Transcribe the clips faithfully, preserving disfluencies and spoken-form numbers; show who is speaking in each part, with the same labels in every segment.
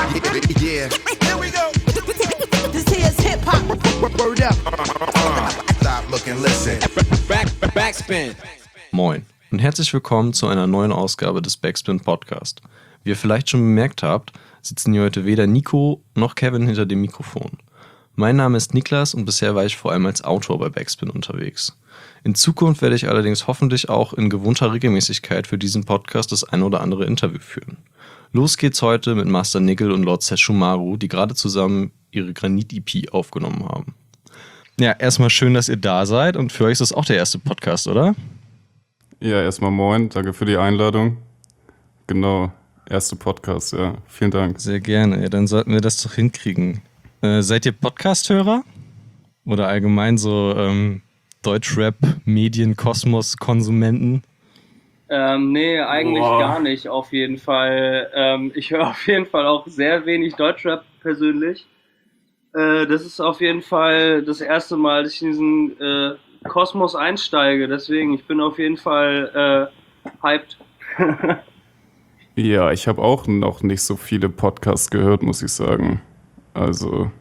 Speaker 1: Yeah. Here we go. This here's hip hop. Word up. Stop, look and listen. Back, Backspin.
Speaker 2: Moin und herzlich willkommen zu einer neuen Ausgabe des Backspin Podcast. Wie ihr vielleicht schon bemerkt habt, sitzen hier heute weder Nico noch Kevin hinter dem Mikrofon. Mein Name ist Niklas und bisher war ich vor allem als Autor bei Backspin unterwegs. In Zukunft werde ich allerdings hoffentlich auch in gewohnter Regelmäßigkeit für diesen Podcast das ein oder andere Interview führen. Los geht's heute mit Master Nigel und Lord Sesshomaru, die gerade zusammen ihre Granit-E P aufgenommen haben. Ja, erstmal schön, dass ihr da seid und für euch ist das auch der erste Podcast, oder?
Speaker 3: Ja, erstmal moin, danke für die Einladung. Genau, erste Podcast, ja, vielen Dank.
Speaker 2: Sehr gerne, ja, dann sollten wir das doch hinkriegen. Äh, seid ihr Podcast-Hörer? Oder allgemein so ähm, Deutschrap-Medien-Kosmos-Konsumenten?
Speaker 4: Ähm, nee, eigentlich
Speaker 3: Boah.
Speaker 4: gar nicht, auf jeden Fall. Ähm, ich höre auf jeden Fall auch sehr wenig Deutschrap persönlich. Äh, das ist auf jeden Fall das erste Mal, dass ich in diesen äh, Kosmos einsteige. Deswegen, ich bin auf jeden Fall äh, hyped.
Speaker 3: Ja, ich habe auch noch nicht so viele Podcasts gehört, muss ich sagen. Also,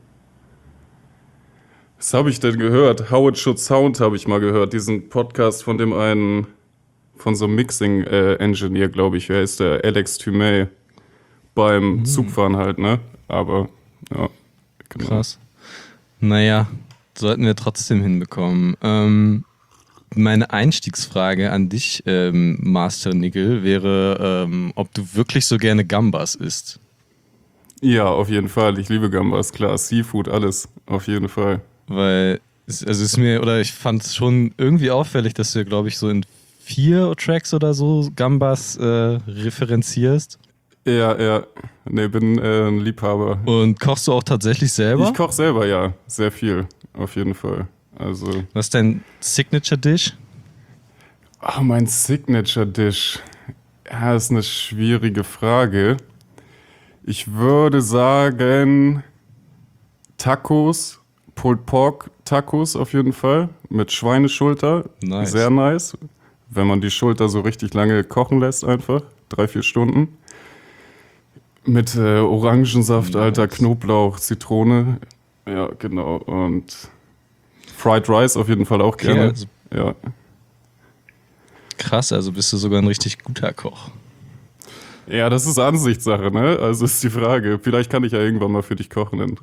Speaker 3: was habe ich denn gehört? How It Should Sound habe ich mal gehört. Diesen Podcast von dem einen, von so einem Mixing-Engineer, äh, glaube ich. Wer ist der? Alex Thumay. Beim mhm. Zugfahren halt, ne? Aber, ja, genau.
Speaker 2: Krass. Naja, sollten wir trotzdem hinbekommen. Ähm, meine Einstiegsfrage an dich, ähm, Master Nigel, wäre, ähm, ob du wirklich so gerne Gambas isst.
Speaker 3: Ja, auf jeden Fall. Ich liebe Gambas, klar. Seafood, alles. Auf jeden Fall.
Speaker 2: Weil, es, also ist mir, oder ich fand es schon irgendwie auffällig, dass du, glaube ich, so in vier Tracks oder so Gambas äh, referenzierst.
Speaker 3: Ja, ja. Ne, bin äh, ein Liebhaber.
Speaker 2: Und kochst du auch tatsächlich selber?
Speaker 3: Ich koche selber, ja. Sehr viel. Auf jeden Fall. Also.
Speaker 2: Was ist dein Signature-Dish?
Speaker 3: Ach, mein Signature-Dish. Ja, ist eine schwierige Frage. Ich würde sagen Tacos, Pulled Pork Tacos auf jeden Fall, mit Schweineschulter,
Speaker 2: Nice.
Speaker 3: Sehr nice, wenn man die Schulter so richtig lange kochen lässt einfach, drei, vier Stunden. Mit äh, Orangensaft,
Speaker 2: Nice.
Speaker 3: Alter, Knoblauch, Zitrone, ja genau, und Fried Rice auf jeden Fall auch
Speaker 2: Okay,
Speaker 3: gerne.
Speaker 2: also
Speaker 3: Ja.
Speaker 2: krass, also bist du sogar ein richtig guter Koch.
Speaker 3: Ja, das ist Ansichtssache, ne? Also ist die Frage. Vielleicht kann ich ja irgendwann mal für dich kochen.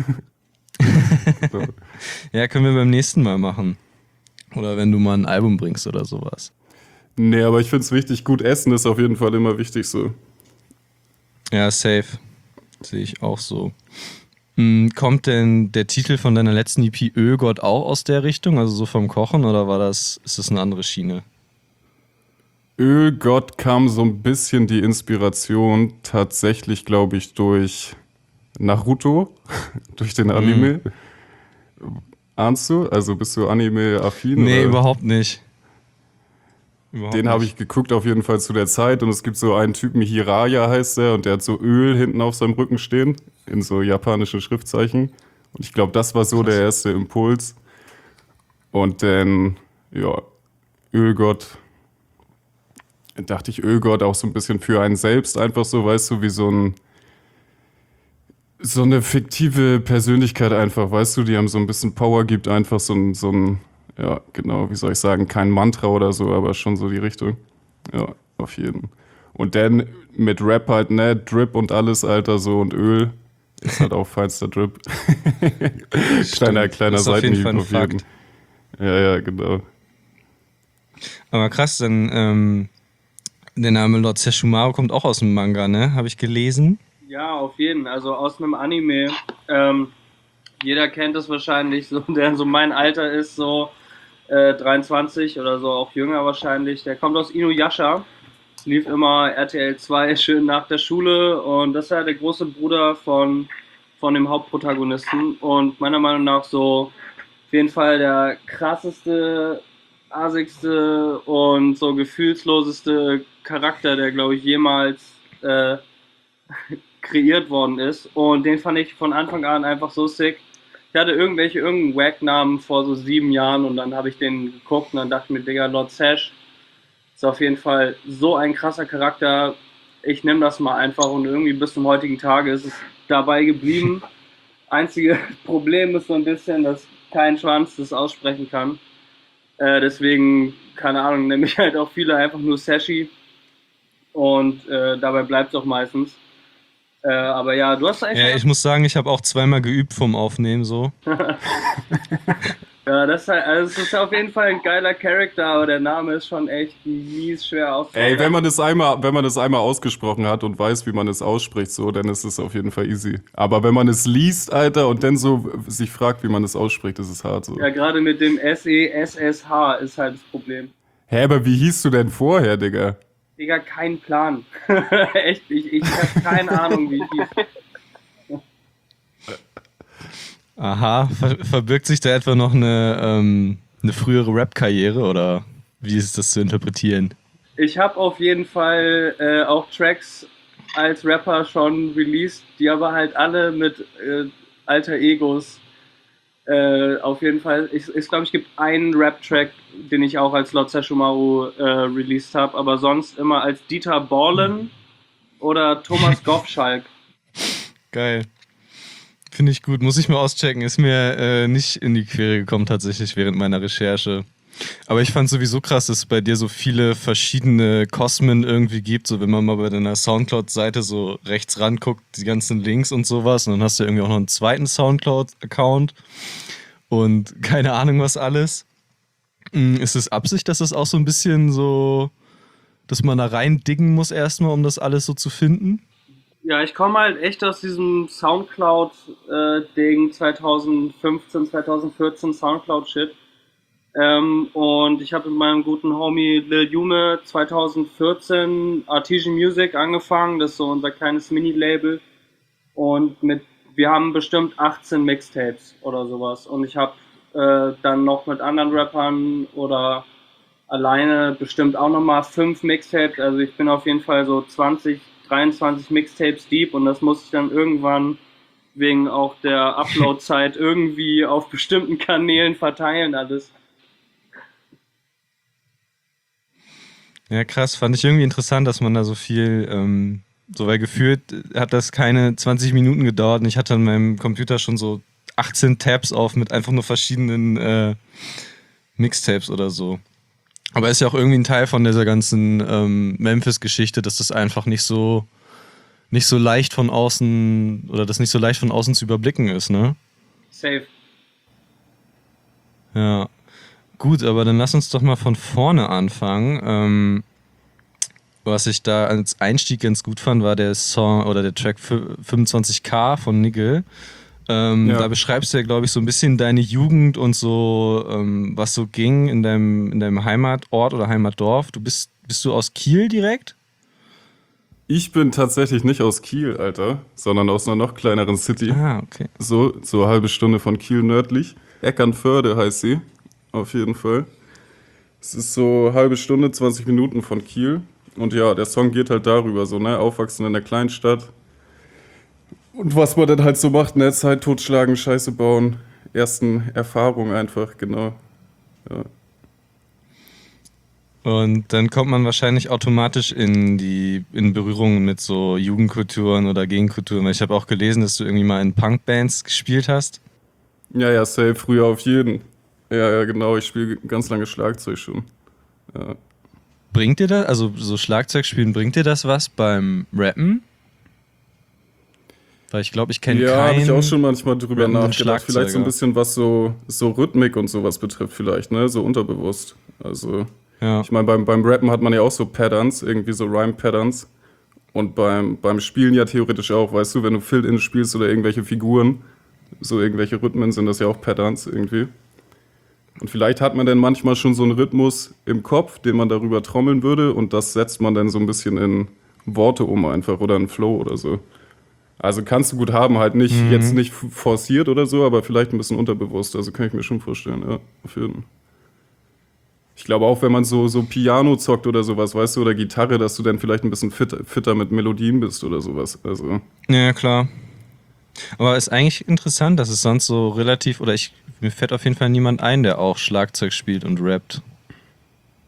Speaker 3: So.
Speaker 2: Ja, können wir beim nächsten Mal machen. Oder wenn du mal ein Album bringst oder sowas.
Speaker 3: Nee, aber ich finde es wichtig, gut essen ist auf jeden Fall immer wichtig so.
Speaker 2: Ja, safe. Sehe ich auch so. Hm, kommt denn der Titel von deiner letzten E P Ölgott auch aus der Richtung? Also so vom Kochen oder war das, ist das eine andere Schiene?
Speaker 3: Ölgott kam so ein bisschen die Inspiration tatsächlich, glaube ich, durch Naruto, durch den Anime. Mhm. Ahnst du? Also bist du Anime-affin?
Speaker 2: Nee,
Speaker 3: oder?
Speaker 2: überhaupt nicht. Überhaupt
Speaker 3: Den habe
Speaker 2: nicht.
Speaker 3: ich geguckt auf jeden Fall zu der Zeit und es gibt so einen Typen, Hiraya heißt der, und der hat so Öl hinten auf seinem Rücken stehen, in so japanischen Schriftzeichen. Und ich glaube, das war so
Speaker 2: Krass.
Speaker 3: der erste Impuls. Und dann, ja, Ölgott. Dachte ich, Ölgott auch so ein bisschen für einen selbst, einfach so, weißt du, wie so ein so eine fiktive Persönlichkeit einfach, weißt du, die einem so ein bisschen Power gibt, einfach so ein, so ein, ja, genau, wie soll ich sagen, kein Mantra oder so, aber schon so die Richtung. Ja, auf jeden. Und dann mit Rap halt, ne, Drip und alles, Alter, so und Öl. Ist halt auch feinster Drip. kleiner, kleiner
Speaker 2: ist auf jeden
Speaker 3: Seitenhieb
Speaker 2: Fall ein
Speaker 3: auf jeden.
Speaker 2: Fakt.
Speaker 3: Ja, ja, genau.
Speaker 2: Aber krass, dann ähm, der Name Lord Sesshomaru kommt auch aus dem Manga, ne? Habe ich gelesen.
Speaker 4: Ja, auf jeden. Also aus einem Anime. Ähm, jeder kennt es wahrscheinlich, so, der so mein Alter ist, so äh, dreiundzwanzig oder so, auch jünger wahrscheinlich. Der kommt aus Inuyasha. Lief immer R T L zwei schön nach der Schule und das ist ja der große Bruder von, von dem Hauptprotagonisten und meiner Meinung nach so auf jeden Fall der krasseste, assigste und so gefühlsloseste Charakter, der, glaube ich, jemals äh, kreiert worden ist. Und den fand ich von Anfang an einfach so sick. Ich hatte irgendwelche, irgendeinen Wack-Namen vor so sieben Jahren und dann habe ich den geguckt und dann dachte ich mir, Digga, Lord Sesh ist auf jeden Fall so ein krasser Charakter. ich nehme das mal einfach und irgendwie bis zum heutigen Tage ist es dabei geblieben. Einzige Problem ist so ein bisschen, dass kein Schwanz das aussprechen kann. Äh, deswegen, keine Ahnung, nehme ich halt auch viele einfach nur Sashi und äh, dabei bleibt es auch meistens. Äh, aber ja, du hast eigentlich...
Speaker 2: Ja, ich muss sagen, ich habe auch zweimal geübt vom Aufnehmen so.
Speaker 4: Ja, das ist, halt, also es ist auf jeden Fall ein geiler Charakter, aber der Name ist schon echt mies schwer auszusprechen.
Speaker 3: Ey, wenn man das einmal, wenn man das einmal ausgesprochen hat und weiß, wie man es ausspricht, so, dann ist es auf jeden Fall easy. Aber wenn man es liest, Alter, und dann so sich fragt, wie man es ausspricht, ist es hart so.
Speaker 4: Ja, gerade mit dem S E S S H ist halt das Problem.
Speaker 3: Hä, aber wie hieß du denn vorher, Digga?
Speaker 4: Digga, kein Plan. Echt, ich, ich habe keine Ahnung, wie ich hieß.
Speaker 2: Aha, ver verbirgt sich da etwa noch eine, ähm, eine frühere Rap-Karriere oder wie ist das zu interpretieren?
Speaker 4: Ich habe auf jeden Fall äh, auch Tracks als Rapper schon released, die aber halt alle mit äh, alter Egos äh, auf jeden Fall. Ich, ich glaube, es gibt einen Rap-Track, den ich auch als Lord Seshumaru äh, released habe, aber sonst immer als Dieter Borlen oder Thomas Gottschalk.
Speaker 2: Geil. Finde ich gut, muss ich mal auschecken. Ist mir äh, nicht in die Quere gekommen tatsächlich während meiner Recherche. Aber ich fand sowieso krass, dass es bei dir so viele verschiedene Kosmen irgendwie gibt. So wenn man mal bei deiner Soundcloud-Seite so rechts ranguckt, die ganzen Links und sowas. Und dann hast du irgendwie auch noch einen zweiten Soundcloud-Account und keine Ahnung was alles. Ist es Absicht, dass das auch so ein bisschen so, dass man da rein diggen muss erstmal, um das alles so zu finden?
Speaker 4: Ja, ich komme halt echt aus diesem Soundcloud-Ding, äh, zwanzig fünfzehn, zwanzig vierzehn Soundcloud-Shit. Ähm, und ich habe mit meinem guten Homie Lil Jume zwanzig vierzehn Artesian Music angefangen, das ist so unser kleines Mini-Label. Und mit, wir haben bestimmt achtzehn Mixtapes oder sowas. Und ich habe äh, dann noch mit anderen Rappern oder alleine bestimmt auch nochmal fünf Mixtapes. Also ich bin auf jeden Fall so zwanzig, dreiundzwanzig Mixtapes deep und das muss ich dann irgendwann wegen auch der Upload-Zeit irgendwie auf bestimmten Kanälen verteilen alles.
Speaker 2: Ja, krass. Fand ich irgendwie interessant, dass man da so viel, ähm, so weil gefühlt hat das keine zwanzig Minuten gedauert und ich hatte an meinem Computer schon so achtzehn Tabs auf mit einfach nur verschiedenen äh, Mixtapes oder so. Aber ist ja auch irgendwie ein Teil von dieser ganzen ähm, Memphis-Geschichte, dass das einfach nicht so nicht so leicht von außen oder das nicht so leicht von außen zu überblicken ist, ne?
Speaker 4: Safe.
Speaker 2: Ja. Gut, aber dann lass uns doch mal von vorne anfangen. Ähm, was ich da als Einstieg ganz gut fand, war der Song oder der Track fünfundzwanzig K von Nigel. Ähm,
Speaker 3: Ja.
Speaker 2: Da beschreibst du ja, glaube ich, so ein bisschen deine Jugend und so, ähm, was so ging in deinem, in deinem Heimatort oder Heimatdorf. Du bist, bist du aus Kiel direkt?
Speaker 3: Ich bin tatsächlich nicht aus Kiel, Alter, sondern aus einer noch kleineren City.
Speaker 2: Ah, okay.
Speaker 3: So, so eine halbe Stunde von Kiel nördlich. Eckernförde heißt sie, auf jeden Fall. Es ist so eine halbe Stunde, zwanzig Minuten von Kiel. Und ja, der Song geht halt darüber, so, ne, aufwachsen in der Kleinstadt. Und was man dann halt so macht, ne, Zeit totschlagen, Scheiße bauen. Ersten Erfahrungen einfach, genau. Ja.
Speaker 2: Und dann kommt man wahrscheinlich automatisch in die in Berührung mit so Jugendkulturen oder Gegenkulturen. Weil ich habe auch gelesen, dass du irgendwie mal in Punkbands gespielt hast.
Speaker 3: Ja, ja, safe, früher auf jeden. Ja, ja, genau, ich spiele ganz lange Schlagzeug schon. Ja.
Speaker 2: Bringt dir das, also so Schlagzeugspielen, bringt dir das was beim Rappen? Weil ich glaube, ich kenne
Speaker 3: Ja, habe
Speaker 2: keinen.
Speaker 3: ich auch schon manchmal drüber
Speaker 2: rappenden
Speaker 3: nachgedacht. Vielleicht so ein
Speaker 2: Schlagzeuger.
Speaker 3: bisschen, was so, so Rhythmik und sowas betrifft vielleicht, ne? So unterbewusst. Also,
Speaker 2: Ja.
Speaker 3: ich meine, beim, beim Rappen hat man ja auch so Patterns, irgendwie so Rhyme-Patterns. Und beim, beim Spielen ja theoretisch auch, weißt du, wenn du Fill-In spielst oder irgendwelche Figuren, so irgendwelche Rhythmen sind das ja auch Patterns irgendwie. Und vielleicht hat man dann manchmal schon so einen Rhythmus im Kopf, den man darüber trommeln würde und das setzt man dann so ein bisschen in Worte um einfach oder in Flow oder so. Also kannst du gut haben, halt nicht
Speaker 2: Mhm.
Speaker 3: jetzt nicht forciert oder so, aber vielleicht ein bisschen unterbewusst. Also kann ich mir schon vorstellen, ja, auf jeden Fall. Ich glaube auch, wenn man so, so Piano zockt oder sowas, weißt du, oder Gitarre, dass du dann vielleicht ein bisschen fitter, fitter mit Melodien bist oder sowas. Also,
Speaker 2: Ja, klar. Aber ist eigentlich interessant, dass es sonst so relativ, oder ich, mir fällt auf jeden Fall niemand ein, der auch Schlagzeug spielt und rappt.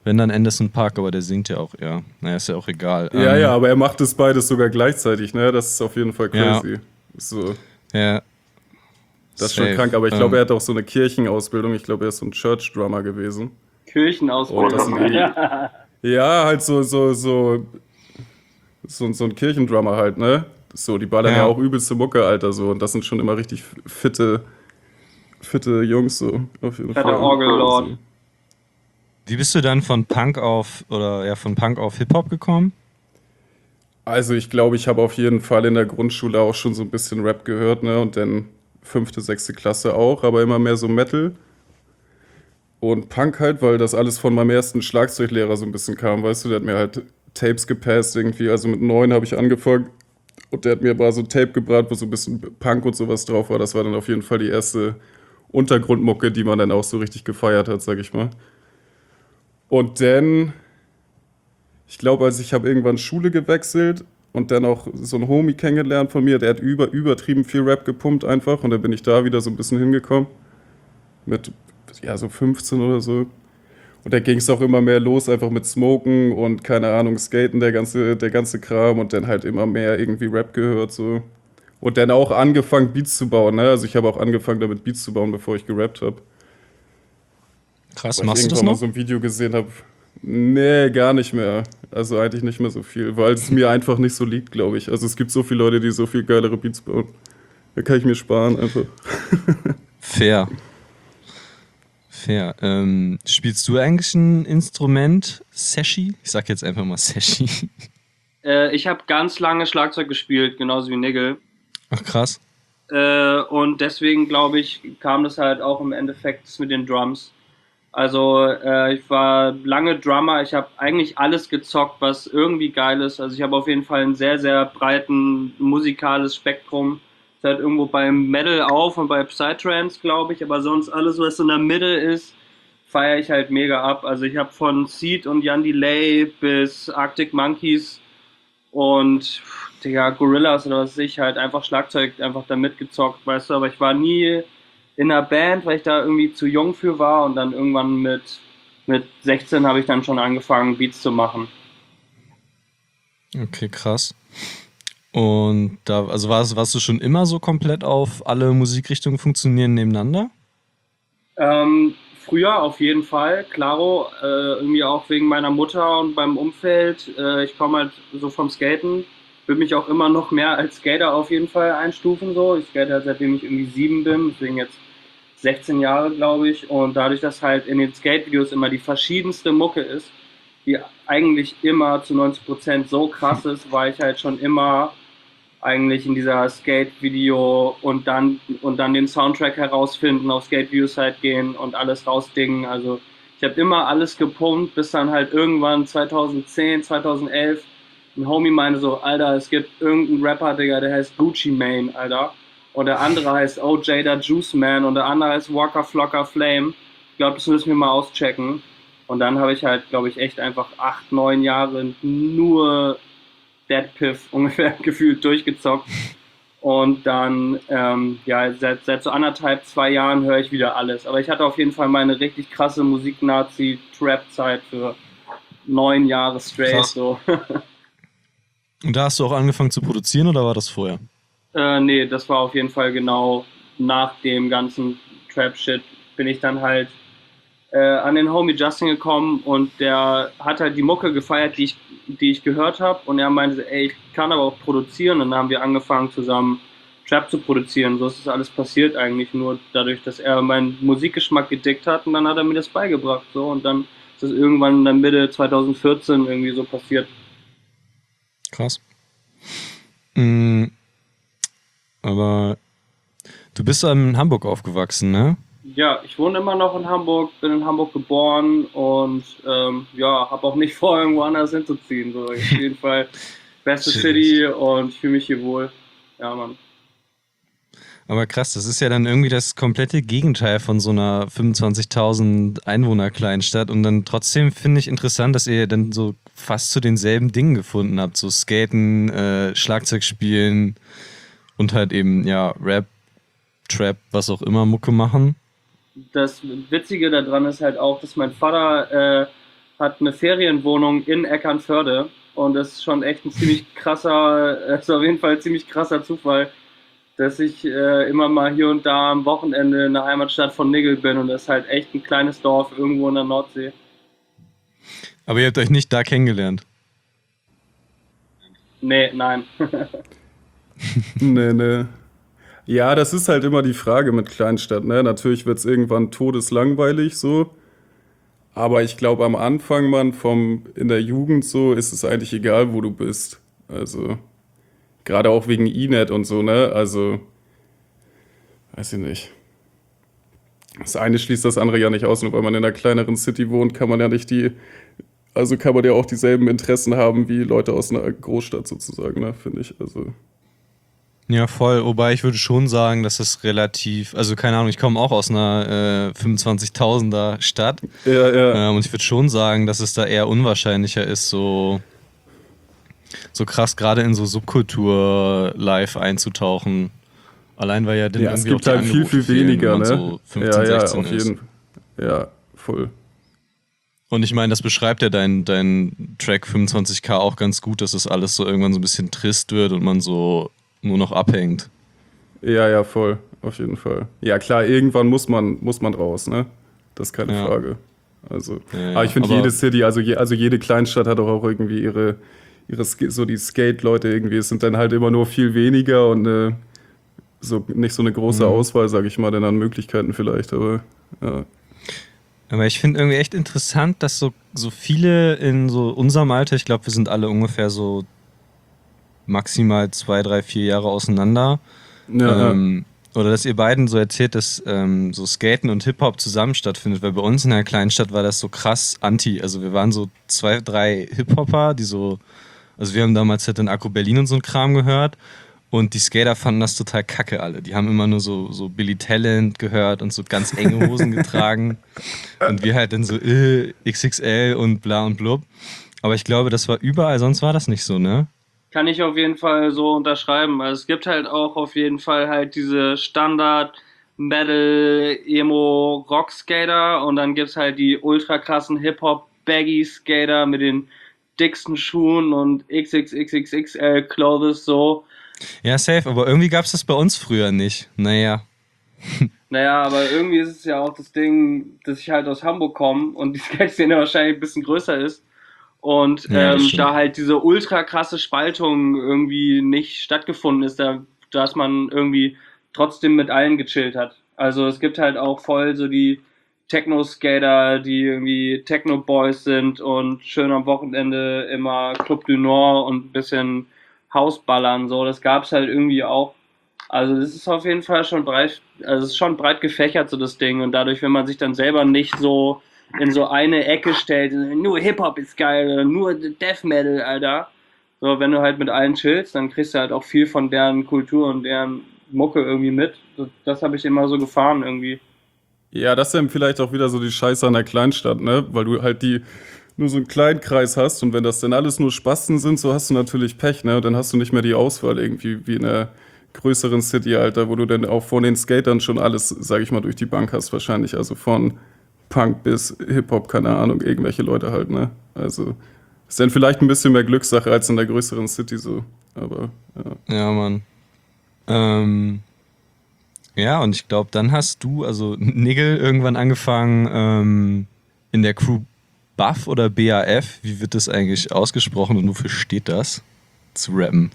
Speaker 2: Wenn dann Anderson .Paak, aber der singt ja auch eher. Naja, ist ja auch egal.
Speaker 3: Ja,
Speaker 2: ähm,
Speaker 3: ja, aber er macht es beides sogar gleichzeitig, ne? Das ist auf jeden Fall crazy.
Speaker 2: Ja.
Speaker 3: So,
Speaker 2: Ja.
Speaker 3: das ist schon
Speaker 2: Safe.
Speaker 3: krank, aber ich
Speaker 2: Ähm,
Speaker 3: glaube, er hat auch so eine Kirchenausbildung. Ich glaube, er ist so ein Church-Drummer gewesen. Oh, das
Speaker 4: Kirchenausbildung.
Speaker 3: sind irgendwie- Ja, halt so, so, so, so, so ein Kirchendrummer halt, ne? So, die ballern ja.
Speaker 2: Ja.
Speaker 3: auch übelste Mucke, Alter, so. Und das sind schon immer richtig fitte, fitte Jungs, so. Auf jeden
Speaker 4: Fetter
Speaker 3: Fall.
Speaker 4: Orgellord.
Speaker 3: So.
Speaker 2: Wie bist du dann von Punk auf oder ja von Punk auf Hip-Hop gekommen?
Speaker 3: Also ich glaube, ich habe auf jeden Fall in der Grundschule auch schon so ein bisschen Rap gehört, ne? Und dann fünfte, sechste Klasse auch, aber immer mehr so Metal. Und Punk halt, weil das alles von meinem ersten Schlagzeuglehrer so ein bisschen kam, weißt du, der hat mir halt Tapes gepasst irgendwie, also mit neun habe ich angefangen und der hat mir mal so ein Tape gebracht, wo so ein bisschen Punk und sowas drauf war. Das war dann auf jeden Fall die erste Untergrundmucke, die man dann auch so richtig gefeiert hat, sag ich mal. Und dann, ich glaube, also ich habe irgendwann Schule gewechselt und dann auch so einen Homie kennengelernt von mir, der hat über, übertrieben viel Rap gepumpt einfach und dann bin ich da wieder so ein bisschen hingekommen. Mit, ja, so fünfzehn oder so. Und da ging es auch immer mehr los, einfach mit Smoken und keine Ahnung, Skaten, der ganze, der ganze Kram und dann halt immer mehr irgendwie Rap gehört so. Und dann auch angefangen, Beats zu bauen, ne? Also ich habe auch angefangen, damit Beats zu bauen, bevor ich gerappt habe.
Speaker 2: Krass,
Speaker 3: Weil
Speaker 2: machst
Speaker 3: ich
Speaker 2: du das
Speaker 3: irgendwann mal
Speaker 2: noch?
Speaker 3: so ein Video gesehen habe. Nee, gar nicht mehr. Also eigentlich nicht mehr so viel, weil es mir einfach nicht so liegt, glaube ich. Also es gibt so viele Leute, die so viel geilere Beats bauen. Da kann ich mir sparen einfach.
Speaker 2: Fair. Fair. Ähm, spielst du eigentlich ein Instrument? Seshi? Ich sag jetzt einfach mal Seshi.
Speaker 4: Äh, ich habe ganz lange Schlagzeug gespielt, genauso wie Nigel.
Speaker 2: Ach krass.
Speaker 4: Äh, und deswegen, glaube ich, kam das halt auch im Endeffekt mit den Drums. Also äh, ich war lange Drummer, ich habe eigentlich alles gezockt, was irgendwie geil ist. Also ich habe auf jeden Fall ein sehr, sehr breiten musikales Spektrum. Ist halt irgendwo beim Metal auf und bei Psytrance, glaube ich, aber sonst alles, was in der Mitte ist, feiere ich halt mega ab. Also ich habe von Seed und Jan Delay bis Arctic Monkeys und Digga, Gorillaz oder was weiß ich, halt einfach Schlagzeug einfach da mitgezockt, weißt du, aber ich war nie in einer Band, weil ich da irgendwie zu jung für war und dann irgendwann mit, mit sechzehn habe ich dann schon angefangen, Beats zu machen.
Speaker 2: Okay, krass. Und da, also warst, warst du schon immer so komplett auf alle Musikrichtungen funktionieren nebeneinander?
Speaker 4: Ähm, früher auf jeden Fall, klaro, äh, irgendwie auch wegen meiner Mutter und beim Umfeld. Äh, ich komme halt so vom Skaten, würde mich auch immer noch mehr als Skater auf jeden Fall einstufen. So. Ich skate halt seitdem ich irgendwie sieben bin, deswegen jetzt sechzehn Jahre, glaube ich. Und dadurch, dass halt in den Skate-Videos immer die verschiedenste Mucke ist, die eigentlich immer zu neunzig Prozent so krass ist, war ich halt schon immer eigentlich in dieser Skate-Video und dann und dann den Soundtrack herausfinden, auf Skate-Videos halt gehen und alles rausdingen. Also ich habe immer alles gepumpt, bis dann halt irgendwann zwanzig zehn, zwanzig elf ein Homie meinte so, Alter, es gibt irgendeinen Rapper, Digga, der heißt Gucci Mane, Alter. Und der andere heißt O J da Juice Man und der andere heißt Walker Flocker Flame. Ich glaube, das müssen wir mal auschecken. Und dann habe ich halt, glaube ich, echt einfach acht, neun Jahre nur Dead Piff ungefähr gefühlt durchgezockt. Und dann, ähm, ja, seit, seit so anderthalb, zwei Jahren höre ich wieder alles. Aber ich hatte auf jeden Fall meine richtig krasse Musik-Nazi-Trap-Zeit für neun Jahre straight.
Speaker 2: Krass.
Speaker 4: So.
Speaker 2: Und da hast du auch angefangen zu produzieren oder war das vorher?
Speaker 4: äh, nee, das war auf jeden Fall genau nach dem ganzen Trap-Shit bin ich dann halt äh, an den Homie Justin gekommen und der hat halt die Mucke gefeiert, die ich, die ich gehört habe und er meinte, ey, ich kann aber auch produzieren und dann haben wir angefangen zusammen Trap zu produzieren. So ist das alles passiert eigentlich nur dadurch, dass er meinen Musikgeschmack gedickt hat und dann hat er mir das beigebracht so und dann ist das irgendwann in der Mitte zwanzig vierzehn irgendwie so passiert.
Speaker 2: Krass. Mhm. Aber du bist in Hamburg aufgewachsen, ne?
Speaker 4: Ja, ich wohne immer noch in Hamburg, bin in Hamburg geboren und ähm, ja, habe auch nicht vor, irgendwo anders hinzuziehen. So, auf jeden Fall beste City und ich fühle mich hier wohl. Ja, Mann.
Speaker 2: Aber krass, das ist ja dann irgendwie das komplette Gegenteil von so einer fünfundzwanzigtausend Einwohner Kleinstadt und dann trotzdem finde ich interessant, dass ihr dann so fast zu denselben Dingen gefunden habt, so Skaten, äh, Schlagzeug spielen und halt eben, ja, Rap, Trap, was auch immer, Mucke machen.
Speaker 4: Das Witzige daran ist halt auch, dass mein Vater äh, hat eine Ferienwohnung in Eckernförde und das ist schon echt ein ziemlich krasser, ist auf jeden Fall ein ziemlich krasser Zufall, dass ich äh, immer mal hier und da am Wochenende in der Heimatstadt von Nigl bin und das ist halt echt ein kleines Dorf irgendwo in der Nordsee.
Speaker 2: Aber ihr habt euch nicht da kennengelernt?
Speaker 4: Nee, nein.
Speaker 3: Nee, nee. Ja, das ist halt immer die Frage mit Kleinstadt, ne? Natürlich wird es irgendwann todeslangweilig so. Aber ich glaube, am Anfang, Mann, vom, in der Jugend so, ist es eigentlich egal, wo du bist. Also, gerade auch wegen E-Net und so, ne? Also, weiß ich nicht. Das eine schließt das andere ja nicht aus. Nur weil man in einer kleineren City wohnt, kann man ja nicht die, also kann man ja auch dieselben Interessen haben wie Leute aus einer Großstadt sozusagen, ne? Finde ich, also.
Speaker 2: Ja, voll. Wobei ich würde schon sagen, dass es relativ, also keine Ahnung, ich komme auch aus einer äh, fünfundzwanzigtausender Stadt.
Speaker 3: Ja, ja.
Speaker 2: Ähm, und ich würde schon sagen, dass es da eher unwahrscheinlicher ist, so, so krass gerade in so Subkultur live einzutauchen. Allein weil ja dann
Speaker 3: Ja, es
Speaker 2: irgendwie
Speaker 3: gibt
Speaker 2: auch die
Speaker 3: halt viel,
Speaker 2: Angebote
Speaker 3: viel
Speaker 2: fehlen,
Speaker 3: weniger,
Speaker 2: wenn man
Speaker 3: ne?
Speaker 2: so fünfzehn,
Speaker 3: ja, ja,
Speaker 2: sechzehn
Speaker 3: auf
Speaker 2: ist.
Speaker 3: jeden Fall. Ja, voll.
Speaker 2: Und ich meine, das beschreibt ja dein, dein Track fünfundzwanzig K auch ganz gut, dass das alles so irgendwann so ein bisschen trist wird und man so nur noch abhängt.
Speaker 3: Ja, ja, voll. Auf jeden Fall. Ja, klar, irgendwann muss man, muss man raus, ne? Das ist keine
Speaker 2: Ja.
Speaker 3: Frage. Also,
Speaker 2: Ja, ja,
Speaker 3: aber ich finde,
Speaker 2: aber-
Speaker 3: jede City, also, je, also jede Kleinstadt hat doch auch irgendwie ihre, ihre Sk- so die Skate-Leute irgendwie. Es sind dann halt immer nur viel weniger und äh, so, nicht so eine große
Speaker 2: Mhm.
Speaker 3: Auswahl, sage ich mal, denn an Möglichkeiten vielleicht, aber ja.
Speaker 2: Aber ich finde irgendwie echt interessant, dass so, so viele in so unserem Alter, ich glaube, wir sind alle ungefähr so maximal zwei, drei, vier Jahre auseinander.
Speaker 3: Ja,
Speaker 2: ähm, Oder dass ihr beiden so erzählt, dass ähm, so Skaten und Hip-Hop zusammen stattfindet, weil bei uns in der Kleinstadt war das so krass anti. Also wir waren so zwei, drei Hip-Hopper, die so, also wir haben damals halt in Akku Berlin und so ein Kram gehört und die Skater fanden das total kacke alle. Die haben immer nur so, so Billy Talent gehört und so ganz enge Hosen getragen und wir halt dann so äh, X X L und bla und blub. Aber ich glaube, das war überall, sonst war das nicht so, ne?
Speaker 4: Kann ich auf jeden Fall so unterschreiben. Also es gibt halt auch auf jeden Fall halt diese Standard Metal, Emo, Rock Skater und dann gibt's halt die ultra krassen Hip-Hop Baggy Skater mit den dicksten Schuhen und X X X X X L Clothes so.
Speaker 2: Ja, safe, aber irgendwie gab es das bei uns früher nicht. Naja.
Speaker 4: Naja, aber irgendwie ist es ja auch das Ding, dass ich halt aus Hamburg komme und die Skate-Szene wahrscheinlich ein bisschen größer ist. Und
Speaker 2: Ja, das
Speaker 4: ähm,
Speaker 2: stimmt.
Speaker 4: da halt diese ultra krasse Spaltung irgendwie nicht stattgefunden ist, da, dass man irgendwie trotzdem mit allen gechillt hat. Also es gibt halt auch voll so die Techno-Skater, die irgendwie Techno-Boys sind und schön am Wochenende immer Club du Nord und ein bisschen Hausballern, so. Das gab's halt irgendwie auch. Also das ist auf jeden Fall schon breit, also es ist schon breit gefächert, so das Ding. Und dadurch, wenn man sich dann selber nicht so in so eine Ecke stellt, nur Hip-Hop ist geil, oder nur Death Metal, Alter. So, wenn du halt mit allen chillst, dann kriegst du halt auch viel von deren Kultur und deren Mucke irgendwie mit. Das, das habe ich immer so gefahren irgendwie.
Speaker 3: Ja, das ist dann vielleicht auch wieder so die Scheiße an der Kleinstadt, ne? Weil du halt die nur so einen kleinen Kreis hast und wenn das dann alles nur Spasten sind, so hast du natürlich Pech, ne? Und dann hast du nicht mehr die Auswahl irgendwie wie in einer größeren City, Alter, wo du dann auch von den Skatern schon alles, sag ich mal, durch die Bank hast wahrscheinlich. Also von Punk bis Hip-Hop, keine Ahnung, irgendwelche Leute halt, ne? Also ist dann vielleicht ein bisschen mehr Glückssache als in der größeren City so. Aber ja.
Speaker 2: Ja, Mann. Ähm, ja, und ich glaube, dann hast du, also Nigel, irgendwann angefangen ähm, in der Crew Buff oder B A F, wie wird das eigentlich ausgesprochen und wofür steht das? Zu rappen.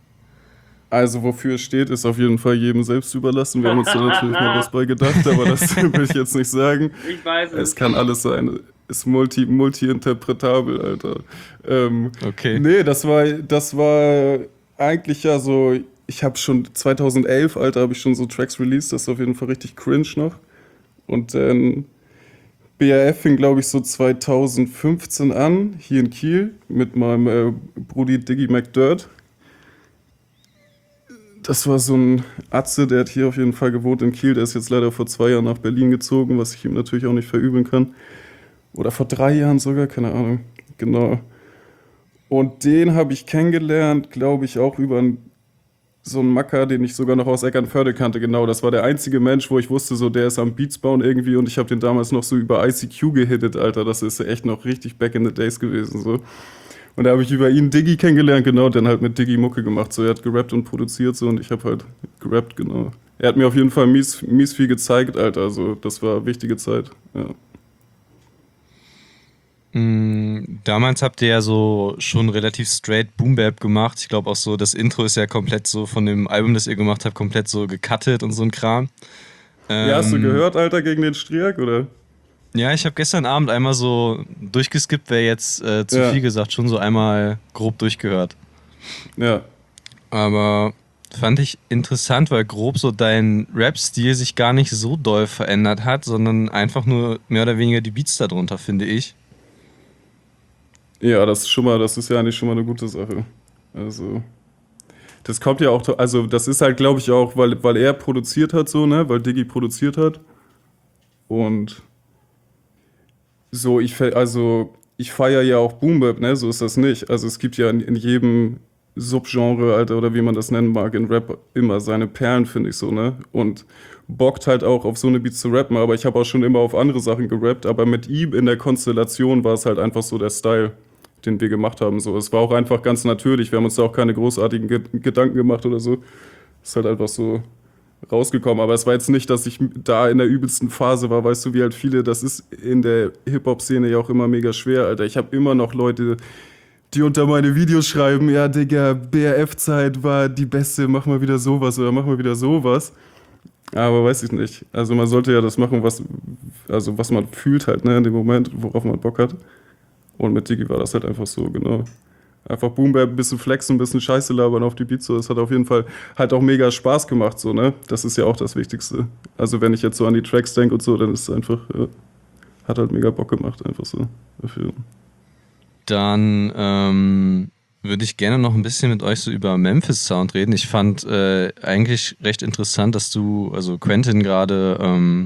Speaker 3: Also wofür es steht, ist auf jeden Fall jedem selbst überlassen. Wir haben uns da natürlich mal was bei gedacht, aber das will ich jetzt nicht sagen.
Speaker 4: Ich weiß es.
Speaker 3: Es kann alles sein. Ist multi, multi-interpretabel, Alter. Ähm,
Speaker 2: Okay.
Speaker 3: Nee, das war, das war eigentlich ja so, ich habe schon zweitausendelf, Alter, habe ich schon so Tracks released, das ist auf jeden Fall richtig cringe noch. Und dann B A F fing, glaube ich, so zweitausendfünfzehn an, hier in Kiel, mit meinem äh, Brudi Diggy McDirt. Das war so ein Atze, der hat hier auf jeden Fall gewohnt in Kiel. Der ist jetzt leider vor zwei Jahren nach Berlin gezogen, was ich ihm natürlich auch nicht verübeln kann. Oder vor drei Jahren sogar, keine Ahnung. Genau. Und den habe ich kennengelernt, glaube ich, auch über einen so ein Macker, den ich sogar noch aus Eckernförde kannte, genau. Das war der einzige Mensch, wo ich wusste, so der ist am Beats bauen irgendwie und ich habe den damals noch so über I C Q gehittet, Alter. Das ist echt noch richtig back in the days gewesen, so. Und da habe ich über ihn Diggi kennengelernt, genau, dann halt mit Diggi Mucke gemacht. So, er hat gerappt und produziert so und ich habe halt gerappt, genau. Er hat mir auf jeden Fall mies, mies viel gezeigt, Alter. Also, das war eine wichtige Zeit, ja.
Speaker 2: Mm, Damals habt ihr ja so schon relativ straight Boom Bap gemacht. Ich glaube auch so, das Intro ist ja komplett so von dem Album, das ihr gemacht habt, komplett so gecuttet und so ein Kram.
Speaker 3: Ja, hast du
Speaker 2: Ähm,
Speaker 3: gehört, Alter, gegen den Striak, oder?
Speaker 2: Ja, ich habe gestern Abend einmal so durchgeskippt, wäre jetzt äh, zu
Speaker 3: Ja.
Speaker 2: viel gesagt, schon so einmal grob durchgehört.
Speaker 3: Ja.
Speaker 2: Aber fand ich interessant, weil grob so dein Rap-Stil sich gar nicht so doll verändert hat, sondern einfach nur mehr oder weniger die Beats darunter, finde ich.
Speaker 3: Ja, das ist schon mal, das ist ja eigentlich schon mal eine gute Sache. Also, das kommt ja auch, also das ist halt, glaube ich, auch, weil, weil er produziert hat, so, ne, weil Diggi produziert hat. Und so, ich, fe- also, ich feiere ja auch Boom Bap, ne, so ist das nicht. Also, es gibt ja in, in jedem Subgenre, Alter, oder wie man das nennen mag, in Rap immer seine Perlen, finde ich so, ne. Und bockt halt auch auf so eine Beats zu rappen, aber ich habe auch schon immer auf andere Sachen gerappt, aber mit ihm in der Konstellation war es halt einfach so der Style, den wir gemacht haben. So, es war auch einfach ganz natürlich. Wir haben uns da auch keine großartigen Ge- Gedanken gemacht oder so. Ist halt einfach so rausgekommen. Aber es war jetzt nicht, dass ich da in der übelsten Phase war, weißt du, wie halt viele, das ist in der Hip-Hop-Szene ja auch immer mega schwer, Alter. Ich habe immer noch Leute, die unter meine Videos schreiben, ja, Digga, B R F-Zeit war die beste, mach mal wieder sowas oder mach mal wieder sowas. Aber weiß ich nicht. Also man sollte ja das machen, was, also was man fühlt halt, ne, in dem Moment, worauf man Bock hat. Und mit Diggi war das halt einfach so, genau. Einfach Boom Bap, ein bisschen flexen, ein bisschen Scheiße labern auf die Beats. So. Das hat auf jeden Fall halt auch mega Spaß gemacht, so, ne? Das ist ja auch das Wichtigste. Also wenn ich jetzt so an die Tracks denke und so, dann ist es einfach, ja, hat halt mega Bock gemacht, einfach so. Dafür.
Speaker 2: Dann ähm, würde ich gerne noch ein bisschen mit euch so über Memphis Sound reden. Ich fand äh, eigentlich recht interessant, dass du, also Quentin gerade, ähm,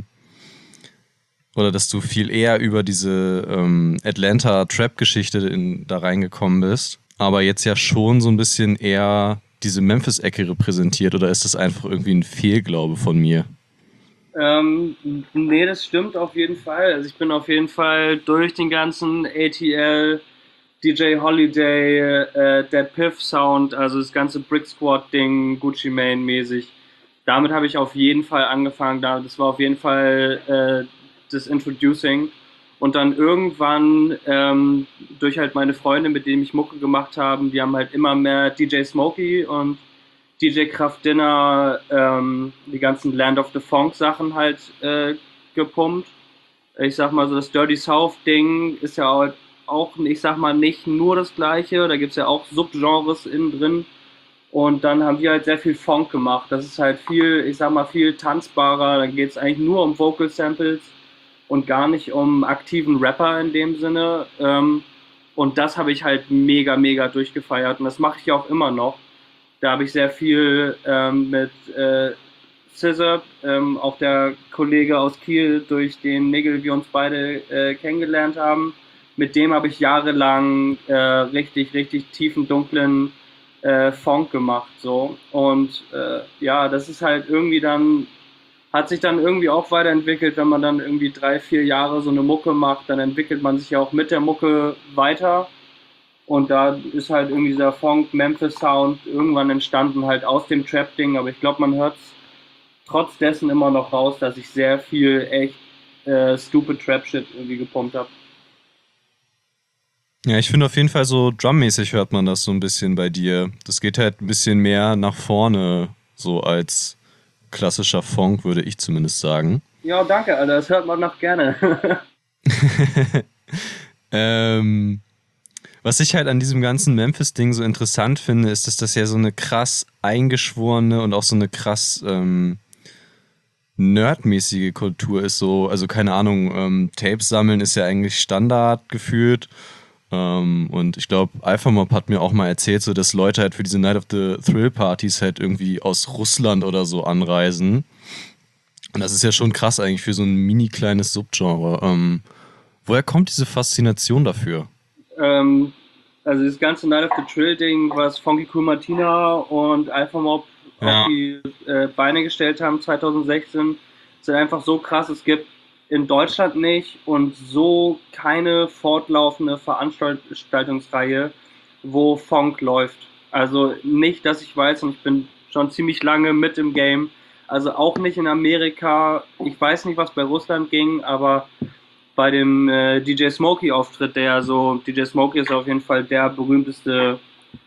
Speaker 2: oder dass du viel eher über diese ähm, Atlanta-Trap-Geschichte in- da reingekommen bist, aber jetzt ja schon so ein bisschen eher diese Memphis-Ecke repräsentiert, oder ist das einfach irgendwie ein Fehlglaube von mir?
Speaker 4: Ähm, nee, das stimmt auf jeden Fall. Also ich bin auf jeden Fall durch den ganzen A T L, D J Holiday, äh, Dead Piff Sound, also das ganze Brick Squad Ding, Gucci Mane mäßig. Damit habe ich auf jeden Fall angefangen. Da- Das war auf jeden Fall äh, das Introducing. Und dann irgendwann ähm, durch halt meine Freunde, mit denen ich Mucke gemacht habe, die haben halt immer mehr D J Smokey und D J Kraft Dinner, ähm, die ganzen Land of the Funk Sachen halt äh, gepumpt. Ich sag mal so, das Dirty South Ding ist ja auch, auch, ich sag mal, nicht nur das Gleiche. Da gibt's ja auch Subgenres innen drin. Und dann haben wir halt sehr viel Funk gemacht. Das ist halt viel, ich sag mal, viel tanzbarer. Dann geht's eigentlich nur um Vocal Samples und gar nicht um aktiven Rapper in dem Sinne. Ähm, und das habe ich halt mega, mega durchgefeiert. Und das mache ich auch immer noch. Da habe ich sehr viel ähm, mit äh, Scissor, ähm, auch der Kollege aus Kiel, durch den Nigel wir uns beide äh, kennengelernt haben. Mit dem habe ich jahrelang äh, richtig, richtig tiefen, dunklen äh, Funk gemacht. So. Und äh, ja, das ist halt irgendwie dann, hat sich dann irgendwie auch weiterentwickelt, wenn man dann irgendwie drei, vier Jahre so eine Mucke macht, dann entwickelt man sich ja auch mit der Mucke weiter. Und da ist halt irgendwie dieser Funk-Memphis-Sound irgendwann entstanden, halt aus dem Trap-Ding. Aber ich glaube, man hört es trotz dessen immer noch raus, dass ich sehr viel echt äh, stupid Trap-Shit irgendwie gepumpt habe.
Speaker 2: Ja, ich finde auf jeden Fall so drummäßig hört man das so ein bisschen bei dir. Das geht halt ein bisschen mehr nach vorne, so als klassischer Funk, würde ich zumindest sagen.
Speaker 4: Ja, danke, Alter. Das hört man noch gerne.
Speaker 2: Ähm, was ich halt an diesem ganzen Memphis-Ding so interessant finde, ist, dass das ja so eine krass eingeschworene und auch so eine krass ähm, nerdmäßige Kultur ist. So, also keine Ahnung, ähm, Tapes sammeln ist ja eigentlich Standard gefühlt. Ähm, und ich glaube, Alphamob hat mir auch mal erzählt, so dass Leute halt für diese Night of the Thrill Partys halt irgendwie aus Russland oder so anreisen. Und das ist ja schon krass eigentlich für so ein mini kleines Subgenre. Ähm, woher kommt diese Faszination dafür?
Speaker 4: ähm, also das ganze Night of the Trill Ding, was Funky Cool Martina und Alpha Mob
Speaker 2: Ja.
Speaker 4: auf die äh, Beine gestellt haben zwanzig sechzehn, sind einfach so krass. Es gibt in Deutschland nicht und so keine fortlaufende Veranstaltungsreihe, wo Funk läuft. Also nicht, dass ich weiß, und ich bin schon ziemlich lange mit im Game, also auch nicht in Amerika. Ich weiß nicht, was bei Russland ging, aber bei dem äh, D J Smokey-Auftritt, der ja so, D J Smokey ist auf jeden Fall der berühmteste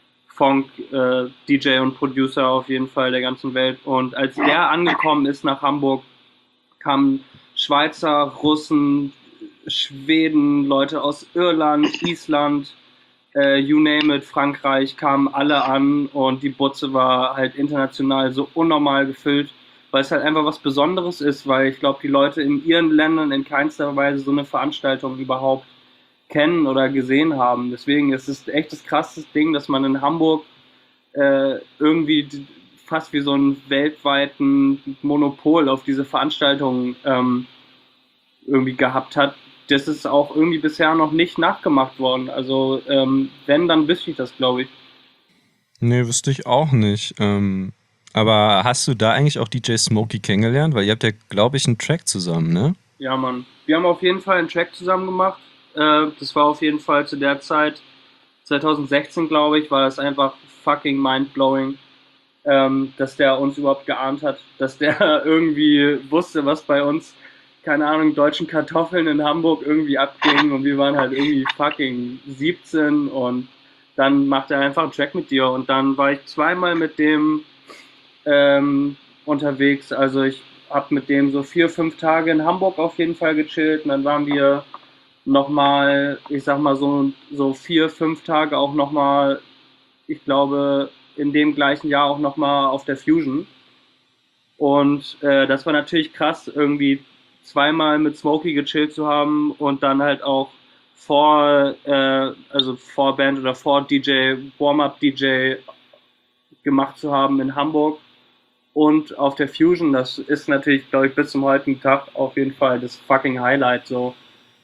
Speaker 4: Funk-D J äh, und Producer auf jeden Fall der ganzen Welt. Und als der angekommen ist nach Hamburg, kamen Schweizer, Russen, Schweden, Leute aus Irland, Island, äh, you name it, Frankreich, kamen alle an und die Butze war halt international so unnormal gefüllt, weil es halt einfach was Besonderes ist, weil ich glaube, die Leute in ihren Ländern in keinster Weise so eine Veranstaltung überhaupt kennen oder gesehen haben. Deswegen ist es echt das krasseste Ding, dass man in Hamburg äh, irgendwie fast wie so einen weltweiten Monopol auf diese Veranstaltungen ähm, irgendwie gehabt hat. Das ist auch irgendwie bisher noch nicht nachgemacht worden. Also ähm, wenn, dann wüsste ich das, glaube ich.
Speaker 2: Nee, wüsste ich auch nicht. Ähm, aber hast du da eigentlich auch D J Smokey kennengelernt? Weil ihr habt ja, glaube ich, einen Track zusammen, ne?
Speaker 4: Ja, Mann. Wir haben auf jeden Fall einen Track zusammen gemacht. Äh, das war auf jeden Fall zu der Zeit, zwanzig sechzehn, glaube ich, war das einfach fucking mindblowing, ähm, dass der uns überhaupt geahnt hat, dass der irgendwie wusste, was bei uns, keine Ahnung, deutschen Kartoffeln in Hamburg irgendwie abging und wir waren halt irgendwie fucking siebzehn und dann macht er einfach einen Track mit dir und dann war ich zweimal mit dem ähm, unterwegs, also ich habe mit dem so vier, fünf Tage in Hamburg auf jeden Fall gechillt und dann waren wir nochmal, ich sag mal so, so vier, fünf Tage auch nochmal, ich glaube, in dem gleichen Jahr auch nochmal auf der Fusion. Und äh, das war natürlich krass, irgendwie zweimal mit Smokey gechillt zu haben und dann halt auch vor, äh, also vor Band oder vor D J, Warm-Up-D J gemacht zu haben in Hamburg und auf der Fusion. Das ist natürlich, glaube ich, bis zum heutigen Tag auf jeden Fall das fucking Highlight so.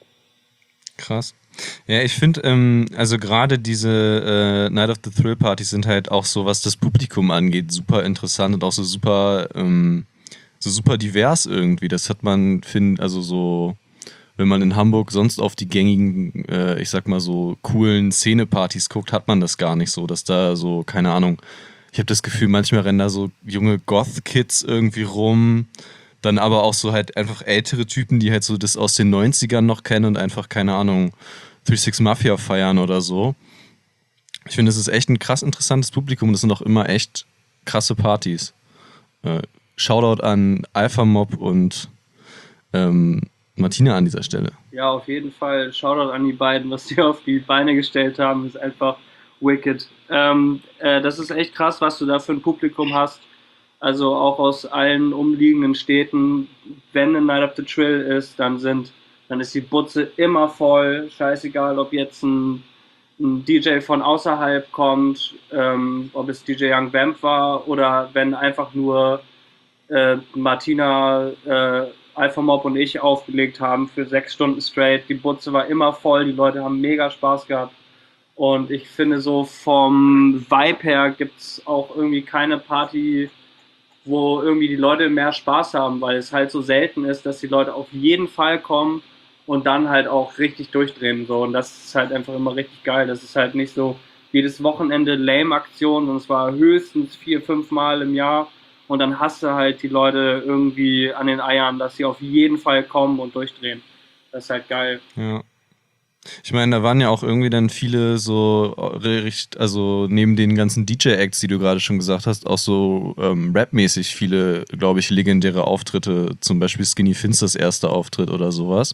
Speaker 2: Krass. Ja, ich finde, ähm, also gerade diese äh, Night of the Thrill Partys sind halt auch so, was das Publikum angeht, super interessant und auch so super, ähm, so super divers irgendwie. Das hat man, find, also so, wenn man in Hamburg sonst auf die gängigen, äh, ich sag mal so coolen Szene-Partys guckt, hat man das gar nicht so, dass da so, keine Ahnung, ich habe das Gefühl, manchmal rennen da so junge Goth-Kids irgendwie rum. Dann aber auch so halt einfach ältere Typen, die halt so das aus den neunzigern noch kennen und einfach, keine Ahnung, drei six Mafia feiern oder so. Ich finde, das ist echt ein krass interessantes Publikum und das sind auch immer echt krasse Partys. Äh, Shoutout an Alpha Mob und ähm, Martina an dieser Stelle.
Speaker 4: Ja, auf jeden Fall. Shoutout an die beiden, was die auf die Beine gestellt haben, ist einfach wicked. Ähm, äh, das ist echt krass, was du da für ein Publikum hast. Also auch aus allen umliegenden Städten, wenn eine Night of the Thrill ist, dann sind, dann ist die Butze immer voll. Scheißegal, ob jetzt ein, ein D J von außerhalb kommt, ähm, ob es D J Young Vamp war oder wenn einfach nur äh, Martina, äh, Alpha Mob und ich aufgelegt haben für sechs Stunden straight. Die Butze war immer voll, die Leute haben mega Spaß gehabt. Und ich finde so vom Vibe her gibt es auch irgendwie keine Party, wo irgendwie die Leute mehr Spaß haben, weil es halt so selten ist, dass die Leute auf jeden Fall kommen und dann halt auch richtig durchdrehen. So. Und das ist halt einfach immer richtig geil. Das ist halt nicht so jedes Wochenende Lame-Aktion und es war höchstens vier, fünf Mal im Jahr und dann hast du halt die Leute irgendwie an den Eiern, dass sie auf jeden Fall kommen und durchdrehen. Das ist halt geil.
Speaker 2: Ja. Ich meine, da waren ja auch irgendwie dann viele so, also neben den ganzen D J-Acts, die du gerade schon gesagt hast, auch so ähm, rapmäßig viele, glaube ich, legendäre Auftritte, zum Beispiel Skinny Finsters erster Auftritt oder sowas.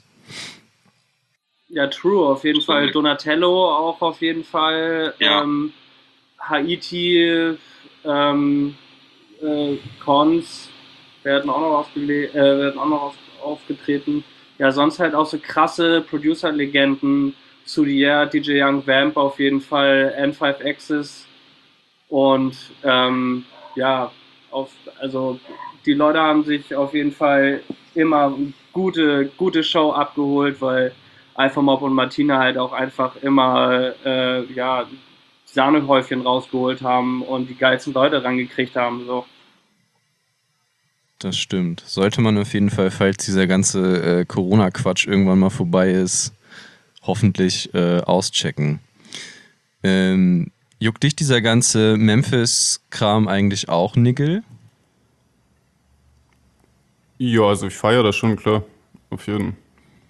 Speaker 4: Ja, true, auf jeden Fall. Donatello auch auf jeden Fall.
Speaker 2: Ja.
Speaker 4: Ähm, Haiti, ähm, äh, Cons werden auch noch, aufgele- äh, werden auch noch auf- aufgetreten. Ja, sonst halt auch so krasse Producer-Legenden. Soudier, D J Young Vamp auf jeden Fall, N fünf Axis und ähm, ja, auf, also die Leute haben sich auf jeden Fall immer eine gute, gute Show abgeholt, weil Alpha Mob und Martina halt auch einfach immer äh, ja, Sahnehäufchen rausgeholt haben und die geilsten Leute rangekriegt haben. So.
Speaker 2: Das stimmt. Sollte man auf jeden Fall, falls dieser ganze äh, Corona-Quatsch irgendwann mal vorbei ist, hoffentlich äh, auschecken. Ähm, juckt dich dieser ganze Memphis-Kram eigentlich auch, Nigel?
Speaker 3: Ja, also ich feiere das schon, klar. Auf jeden Fall.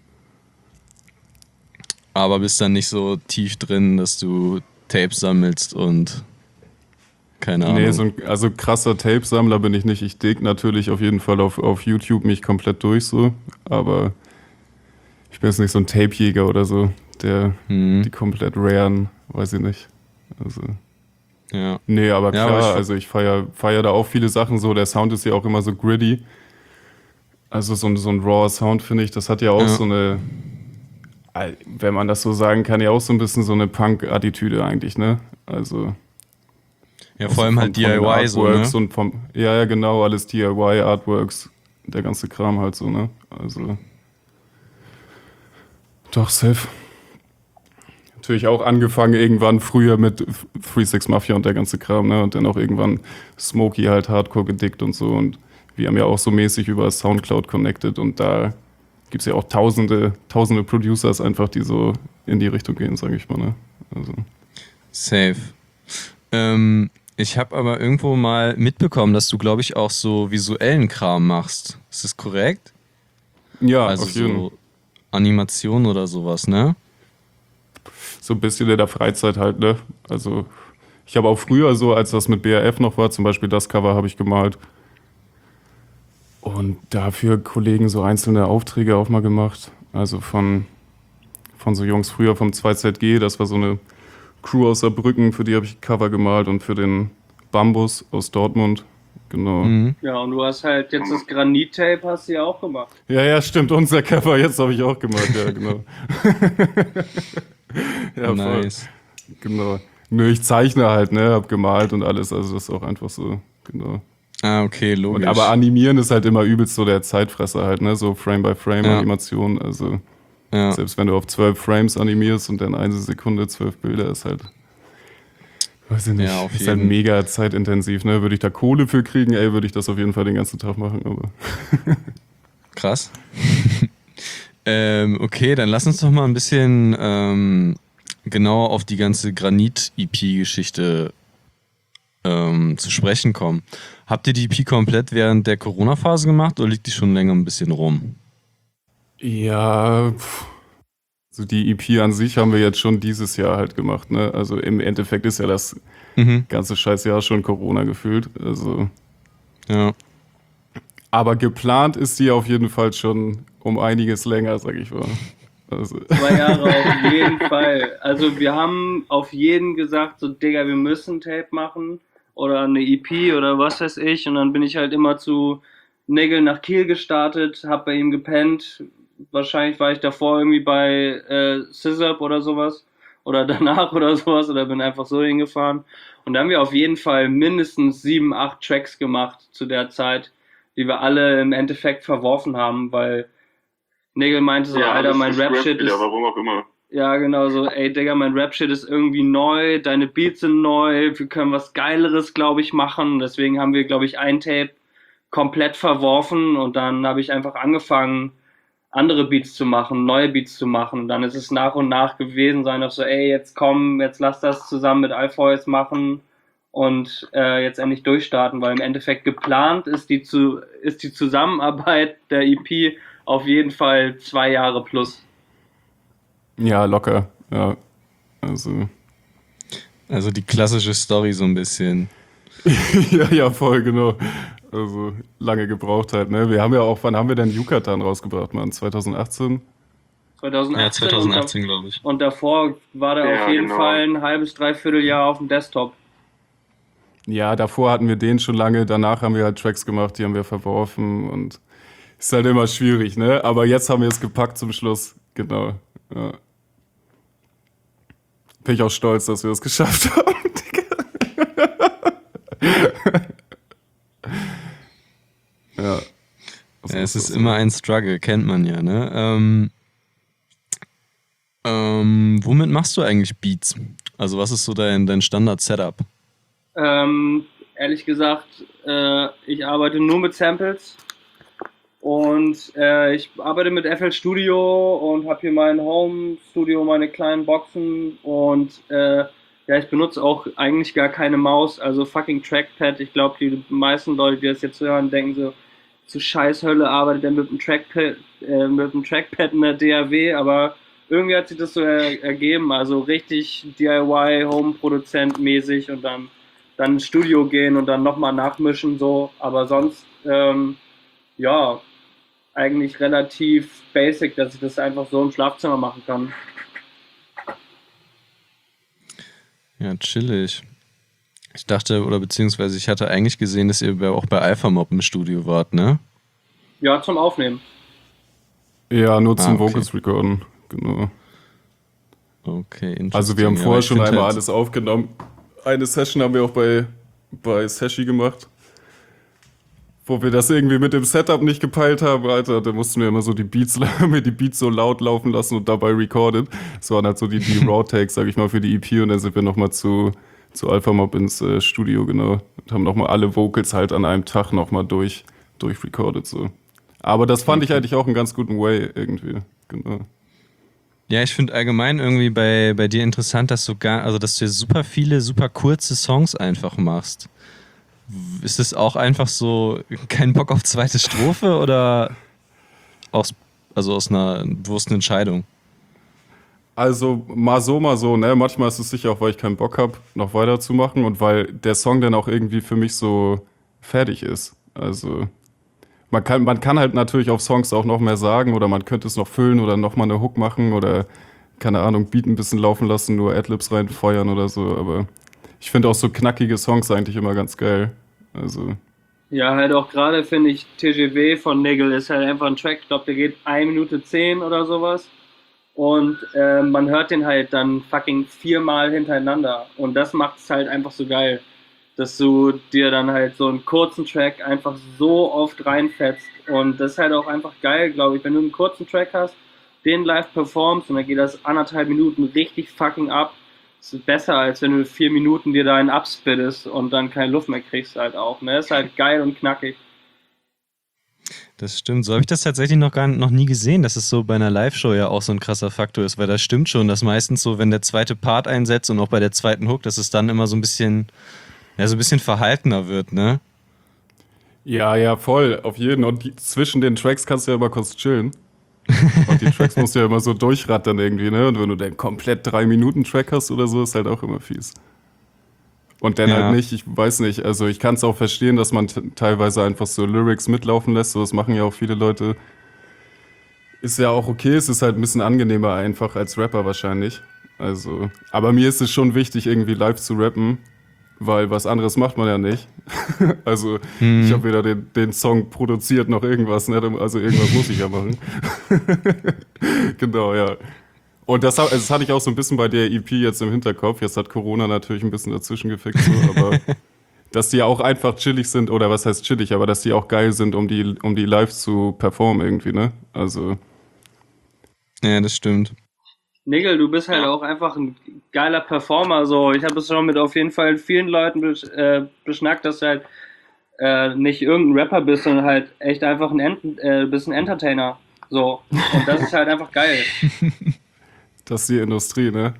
Speaker 2: Aber bist dann nicht so tief drin, dass du Tapes sammelst und keine Ahnung.
Speaker 3: Nee, so ein also krasser Tape-Sammler bin ich nicht. Ich dig natürlich auf jeden Fall auf, auf YouTube mich komplett durch so, aber ich bin jetzt nicht so ein Tape-Jäger oder so, der
Speaker 2: Mhm.
Speaker 3: die komplett raren, weiß ich nicht. Also,
Speaker 2: Ja.
Speaker 3: nee, aber
Speaker 2: Ja,
Speaker 3: klar,
Speaker 2: aber ich-
Speaker 3: also ich feier, feier da auch viele Sachen so. Der Sound ist ja auch immer so gritty. Also so ein, so ein rawer Sound, finde ich, das hat ja auch
Speaker 2: Ja.
Speaker 3: so eine, wenn man das so sagen kann, ja auch so ein bisschen so eine Punk-Attitüde eigentlich, ne? Also
Speaker 2: Ja,
Speaker 3: auch
Speaker 2: vor
Speaker 3: so
Speaker 2: allem
Speaker 3: von-
Speaker 2: halt
Speaker 3: von den
Speaker 2: D I Y so, ne?
Speaker 3: Artworks und vom, ja, ja, genau, alles D I Y, Artworks, der ganze Kram halt so, ne? Also, doch, safe. Natürlich auch angefangen irgendwann früher mit Three Six Mafia und der ganze Kram, ne? Und dann auch irgendwann Smokey halt Hardcore gedickt und so. Und wir haben ja auch so mäßig über Soundcloud connected und da gibt's ja auch tausende, tausende Producers einfach, die so in die Richtung gehen, sage ich mal, ne? Also.
Speaker 2: Safe. Ähm, ich habe aber irgendwo mal mitbekommen, dass du, glaube ich, auch so visuellen Kram machst. Ist das korrekt?
Speaker 3: Ja,
Speaker 2: Also
Speaker 3: auf jeden Fall.
Speaker 2: so Animation oder sowas, ne?
Speaker 3: So ein bisschen in der Freizeit halt, ne? Also ich habe auch früher so, als das mit B R F noch war, zum Beispiel das Cover habe ich gemalt. Und dafür Kollegen so einzelne Aufträge auch mal gemacht. Also von, von so Jungs früher vom zwei Z G, das war so eine Crew aus Saarbrücken, für die habe ich Cover gemalt und für den Bambus aus Dortmund. Genau.
Speaker 2: Mhm.
Speaker 4: Ja, und du hast halt jetzt das Granit-Tape hast du ja auch gemacht.
Speaker 3: Ja, ja, stimmt, unser Cover, jetzt habe ich auch gemacht, ja, genau. Ja, voll.
Speaker 2: Nice.
Speaker 3: Genau. Nö, ich zeichne halt, ne, hab gemalt und alles, also das ist auch einfach so, genau.
Speaker 2: Ah, okay,
Speaker 3: Und,
Speaker 2: logisch.
Speaker 3: aber animieren ist halt immer übelst so der Zeitfresser halt, ne, so Frame-by-Frame-Animation,
Speaker 2: Ja.
Speaker 3: also
Speaker 2: ja.
Speaker 3: selbst wenn du auf zwölf Frames animierst und dann eine Sekunde zwölf Bilder, ist halt, weiß ich nicht,
Speaker 2: Ja, auf
Speaker 3: ist halt
Speaker 2: jeden.
Speaker 3: mega zeitintensiv, ne, würde ich da Kohle für kriegen, ey, würde ich das auf jeden Fall den ganzen Tag machen, aber
Speaker 2: Krass. ähm, okay, dann lass uns doch mal ein bisschen ähm, genauer auf die ganze Granit-E P-Geschichte ähm, zu sprechen kommen. Habt ihr die E P komplett während der Corona-Phase gemacht oder liegt die schon länger ein bisschen rum?
Speaker 3: ja, pff. Also die E P an sich haben wir jetzt schon dieses Jahr halt gemacht, ne, also im Endeffekt ist ja das
Speaker 2: Mhm.
Speaker 3: ganze scheiß Jahr schon Corona gefühlt, also
Speaker 2: Ja.
Speaker 3: aber geplant ist die auf jeden Fall schon um einiges länger, sag ich mal. Also,
Speaker 4: Zwei Jahre auf jeden Fall. Also wir haben auf jeden gesagt, so Digga, wir müssen Tape machen oder eine E P oder was weiß ich. Und dann bin ich halt immer zu Nigel nach Kiel gestartet, hab bei ihm gepennt. Wahrscheinlich war ich davor irgendwie bei äh, Scissorp oder sowas oder danach oder sowas oder bin einfach so hingefahren. Und da haben wir auf jeden Fall mindestens sieben, acht Tracks gemacht zu der Zeit, die wir alle im Endeffekt verworfen haben, weil Nigel meinte so, Alter,
Speaker 5: das
Speaker 4: mein
Speaker 5: ist
Speaker 4: Rap-Shit
Speaker 5: wieder,
Speaker 4: ist,
Speaker 5: warum auch immer.
Speaker 4: ja genau so, ey Digga, mein Rap-Shit ist irgendwie neu, deine Beats sind neu, wir können was Geileres, glaube ich, machen. Deswegen haben wir, glaube ich, ein Tape komplett verworfen und dann habe ich einfach angefangen, andere Beats zu machen, neue Beats zu machen. Und dann ist es nach und nach gewesen sein, auf so, ey, jetzt komm, jetzt lass das zusammen mit Alpheus machen und äh, jetzt endlich durchstarten, weil im Endeffekt geplant ist die, zu, ist die Zusammenarbeit der E P auf jeden Fall zwei Jahre plus.
Speaker 3: ja, locker, ja. Also,
Speaker 2: Also die klassische Story so ein bisschen.
Speaker 3: ja, ja, voll, genau. Also, lange gebraucht halt, ne. Wir haben ja auch, wann haben wir denn Yucatan rausgebracht, Mann? zwanzig achtzehn?
Speaker 4: zweitausendachtzehn
Speaker 2: glaube ich.
Speaker 4: und, und davor war der
Speaker 5: Ja,
Speaker 4: auf jeden
Speaker 5: genau.
Speaker 4: Fall ein halbes, dreiviertel Jahr auf dem Desktop.
Speaker 3: Ja, davor hatten wir den schon lange, danach haben wir halt Tracks gemacht, die haben wir verworfen und ist halt immer schwierig, ne? Aber jetzt haben wir es gepackt zum Schluss, genau. Ja. Bin ich auch stolz, dass wir es geschafft haben, Digga. Ja.
Speaker 2: Ja, es ist immer ein Struggle, kennt man ja, ne? Ähm, ähm, womit machst du eigentlich Beats? Also was ist so dein, dein Standard-Setup?
Speaker 4: Ähm, ehrlich gesagt, Äh, ich arbeite nur mit Samples und äh, ich arbeite mit F L Studio und habe hier mein Home Studio, meine kleinen Boxen und äh, ja, ich benutze auch eigentlich gar keine Maus, also fucking Trackpad. Ich glaube, die meisten Leute, die das jetzt hören, denken so, zu Scheißhölle arbeitet er mit dem Trackpad, äh, mit dem Trackpad in der D A W, aber irgendwie hat sich das so er, ergeben, also richtig D I Y, Home-Produzent mäßig und dann, dann ins Studio gehen und dann nochmal nachmischen, so, aber sonst, ähm, ja, eigentlich relativ basic, dass ich das einfach so im Schlafzimmer machen kann.
Speaker 2: Ja, chillig. Ich dachte, oder beziehungsweise ich hatte eigentlich gesehen, dass ihr auch bei Alpha Mob im Studio wart, ne?
Speaker 4: Ja, zum Aufnehmen.
Speaker 3: Ja, nur zum
Speaker 2: Ah, okay.
Speaker 3: Vocals recorden, genau.
Speaker 2: Okay, interesting.
Speaker 3: Also wir haben
Speaker 2: Ja,
Speaker 3: vorher
Speaker 2: ich
Speaker 3: schon
Speaker 2: find
Speaker 3: einmal
Speaker 2: halt-
Speaker 3: alles aufgenommen. Eine Session haben wir auch bei, bei Sashi gemacht. Wo wir das irgendwie mit dem Setup nicht gepeilt haben, Alter, da mussten wir immer so die Beats, haben wir die Beats so laut laufen lassen und dabei recorded. Das waren halt so die, die Raw-Takes, sag ich mal, für die E P und dann sind wir nochmal zu, zu Alpha Mob ins äh, Studio, genau. Und haben nochmal alle Vocals halt an einem Tag nochmal durch, durchrecorded, so. Aber das fand ich eigentlich auch einen ganz guten Way irgendwie, genau.
Speaker 2: Ja, ich finde allgemein irgendwie bei, bei dir interessant, dass du gar, also dass du super viele, super kurze Songs einfach machst. Ist es auch einfach so, kein Bock auf zweite Strophe oder aus, also aus einer bewussten Entscheidung?
Speaker 3: Also mal so, mal so, ne? Manchmal ist es sicher auch, weil ich keinen Bock habe, noch weiterzumachen und weil der Song dann auch irgendwie für mich so fertig ist. Also man kann, man kann halt natürlich auf Songs auch noch mehr sagen oder man könnte es noch füllen oder nochmal eine Hook machen oder, keine Ahnung, Beat ein bisschen laufen lassen, nur Adlibs reinfeuern oder so, aber ich finde auch so knackige Songs eigentlich immer ganz geil. Also
Speaker 4: Ja, halt auch gerade finde ich T G W von Nigel ist halt einfach ein Track, ich glaube, der geht eine Minute zehn oder sowas. Und äh, man hört den halt dann fucking viermal hintereinander. Und das macht es halt einfach so geil, dass du dir dann halt so einen kurzen Track einfach so oft reinfetzt. Und das ist halt auch einfach geil, glaube ich, wenn du einen kurzen Track hast, den live performst und dann geht das anderthalb Minuten richtig fucking ab. Das ist besser, als wenn du vier Minuten dir da einen abspittest und dann keine Luft mehr kriegst halt auch. Ne? Das ist halt geil und knackig.
Speaker 2: Das stimmt. So habe ich das tatsächlich noch gar noch nie gesehen, dass es so bei einer Live-Show ja auch so ein krasser Faktor ist, weil das stimmt schon, dass meistens so, wenn der zweite Part einsetzt und auch bei der zweiten Hook, dass es dann immer so ein bisschen, ja, so ein bisschen verhaltener wird, ne?
Speaker 3: ja, ja, voll, auf jeden. Und die, zwischen den Tracks kannst du ja immer kurz chillen. Und die Tracks musst du ja immer so durchrattern irgendwie, ne? Und wenn du dann komplett drei Minuten Track hast oder so, ist halt auch immer fies. Und dann
Speaker 2: Ja.
Speaker 3: halt nicht, ich weiß nicht, also ich kann es auch verstehen, dass man t- teilweise einfach so Lyrics mitlaufen lässt, so das machen ja auch viele Leute. Ist ja auch okay, es ist halt ein bisschen angenehmer einfach als Rapper wahrscheinlich. Also, aber mir ist es schon wichtig, irgendwie live zu rappen, weil was anderes macht man ja nicht. Also,
Speaker 2: Hm.
Speaker 3: ich habe weder den, den Song produziert noch irgendwas, ne? Also irgendwas muss ich ja machen. Genau, ja. Und das, ha- das hatte ich auch so ein bisschen bei der E P jetzt im Hinterkopf. Jetzt hat Corona natürlich ein bisschen dazwischen gefickt, so, aber dass die auch einfach chillig sind, oder was heißt chillig, aber dass die auch geil sind, um die, um die live zu performen irgendwie, ne? Also,
Speaker 2: Ja, das stimmt.
Speaker 4: Nigel, du bist halt auch einfach ein geiler Performer. So, ich habe es schon mit auf jeden Fall vielen Leuten besch äh, beschnackt, dass du halt äh, nicht irgendein Rapper bist, sondern halt echt einfach ein, Ent äh, bist ein Entertainer. So, und das ist halt einfach geil.
Speaker 3: das ist die Industrie, ne?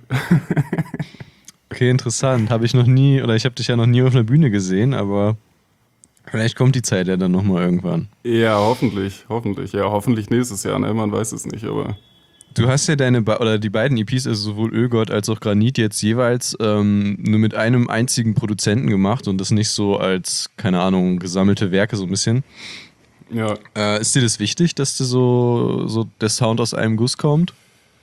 Speaker 2: Okay, interessant. Habe ich noch nie, oder ich habe dich ja noch nie auf einer Bühne gesehen, aber vielleicht kommt die Zeit ja dann nochmal irgendwann.
Speaker 3: Ja, hoffentlich, hoffentlich. Ja, hoffentlich nächstes Jahr, ne? Man weiß es nicht, aber.
Speaker 2: Du hast ja deine, Ba- oder die beiden E Ps, also sowohl Ölgott als auch Granit, jetzt jeweils ähm, nur mit einem einzigen Produzenten gemacht und das nicht so als, keine Ahnung, gesammelte Werke so ein bisschen.
Speaker 3: Ja.
Speaker 2: Äh, ist dir das wichtig, dass dir so, so der Sound aus einem Guss kommt?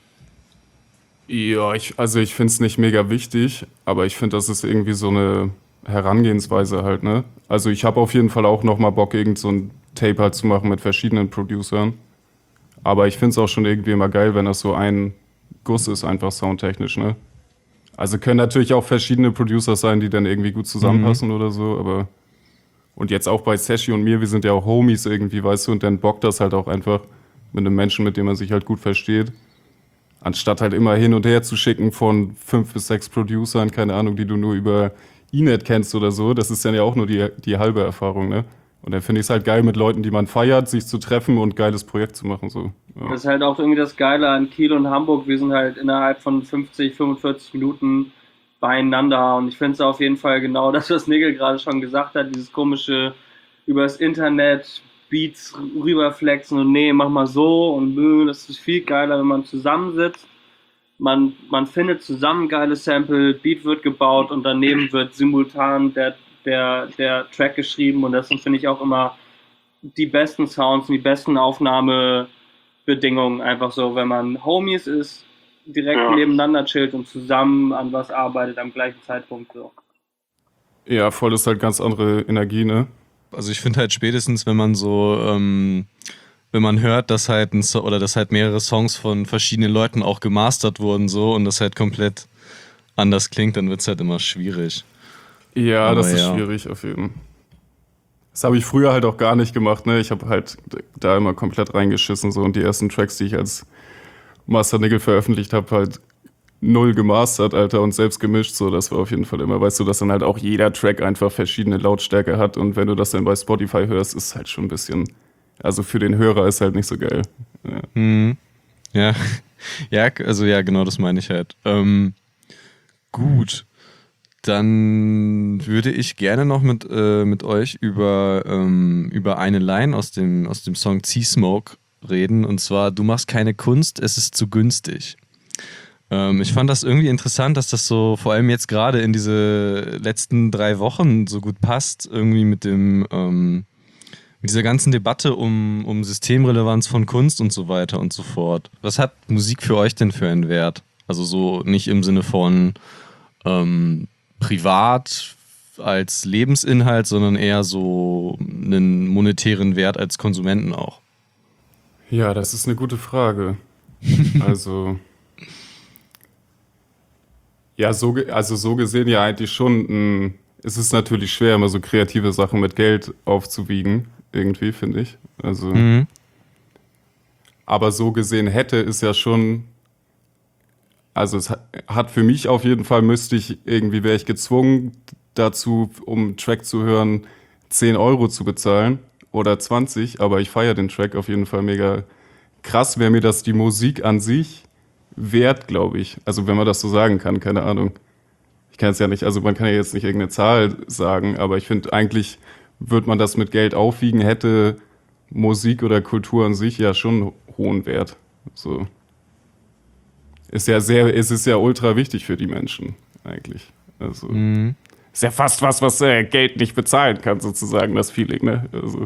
Speaker 3: Ja, ich, also ich finde es nicht mega wichtig, aber ich finde, das ist irgendwie so eine Herangehensweise halt, ne? Also ich habe auf jeden Fall auch nochmal Bock, irgend so ein Tape halt zu machen mit verschiedenen Producern. Aber ich finde es auch schon irgendwie immer geil, wenn das so ein Guss ist, einfach soundtechnisch, ne? Also können natürlich auch verschiedene Producer sein, die dann irgendwie gut zusammenpassen oder so, aber. Und jetzt auch bei Sashi und mir, wir sind ja auch Homies irgendwie, weißt du, und dann bockt das halt auch einfach mit einem Menschen, mit dem man sich halt gut versteht. Anstatt halt immer hin und her zu schicken von fünf bis sechs Producern, keine Ahnung, die du nur über Inet kennst oder so, das ist dann ja auch nur die, die halbe Erfahrung, ne? Und dann finde ich es halt geil, mit Leuten, die man feiert, sich zu treffen und ein geiles Projekt zu machen. So. Ja.
Speaker 4: Das ist halt auch irgendwie das Geile an Kiel und Hamburg. Wir sind halt innerhalb von fünfzig, fünfundvierzig Minuten beieinander. Und ich finde es auf jeden Fall genau das, was Nigel gerade schon gesagt hat, dieses komische übers Internet Beats rüberflexen und nee, mach mal so und nö, das ist viel geiler, wenn man zusammensitzt. Man, man findet zusammen geile Sample, Beat wird gebaut und daneben wird simultan der, der, der Track geschrieben und das sind, finde ich, auch immer die besten Sounds und die besten Aufnahmebedingungen, einfach so, wenn man Homies ist, direkt ja. nebeneinander chillt und zusammen an was arbeitet am gleichen Zeitpunkt so.
Speaker 3: Ja, voll ist halt ganz andere Energie, ne?
Speaker 2: Also ich finde halt spätestens, wenn man so, ähm, wenn man hört, dass halt ein so- oder dass halt mehrere Songs von verschiedenen Leuten auch gemastert wurden so und das halt komplett anders klingt, dann wird es halt immer schwierig.
Speaker 3: Ja,
Speaker 2: Aber
Speaker 3: das ist
Speaker 2: ja.
Speaker 3: schwierig auf jeden Fall. Das habe ich früher halt auch gar nicht gemacht, ne? Ich habe halt da immer komplett reingeschissen so und die ersten Tracks, die ich als Master Nigel veröffentlicht habe, halt null gemastert, Alter, und selbst gemischt, so, das war auf jeden Fall immer, weißt du, dass dann halt auch jeder Track einfach verschiedene Lautstärke hat und wenn du das dann bei Spotify hörst, ist halt schon ein bisschen, also für den Hörer ist halt nicht so geil. Ja,
Speaker 2: Mhm. Ja, ja, also ja, genau das meine ich halt. Ähm, gut, dann würde ich gerne noch mit, äh, mit euch über, ähm, über eine Line aus dem, aus dem Song Sea-Smoke reden und zwar, du machst keine Kunst, es ist zu günstig. Ähm, ich fand das irgendwie interessant, dass das so vor allem jetzt gerade in diese letzten drei Wochen so gut passt, irgendwie mit dem ähm, mit dieser ganzen Debatte um, um Systemrelevanz von Kunst und so weiter und so fort. Was hat Musik für euch denn für einen Wert? Also so nicht im Sinne von ähm, privat als Lebensinhalt, sondern eher so einen monetären Wert als Konsumenten auch.
Speaker 3: ja, das ist eine gute Frage. Also, ja, so, ge- also so gesehen ja eigentlich schon, ein, es ist natürlich schwer, immer so kreative Sachen mit Geld aufzuwiegen, irgendwie, finde ich. Also,
Speaker 2: Mhm.
Speaker 3: aber so gesehen hätte es ja schon, also es hat, hat für mich auf jeden Fall, müsste ich irgendwie, wäre ich gezwungen dazu, um einen Track zu hören, zehn Euro zu bezahlen oder zwanzig, aber ich feiere den Track auf jeden Fall mega krass, wäre mir das die Musik an sich wert, glaube ich. Also wenn man das so sagen kann, keine Ahnung. Ich kann es ja nicht, also man kann ja jetzt nicht irgendeine Zahl sagen, aber ich finde eigentlich, würde man das mit Geld aufwiegen, hätte Musik oder Kultur an sich ja schon hohen Wert. So. Ist ja sehr, es ist ja ultra wichtig für die Menschen, eigentlich. Also,
Speaker 2: Mhm.
Speaker 3: ist ja fast was, was äh, Geld nicht bezahlen kann, sozusagen, das Feeling, ne? Also,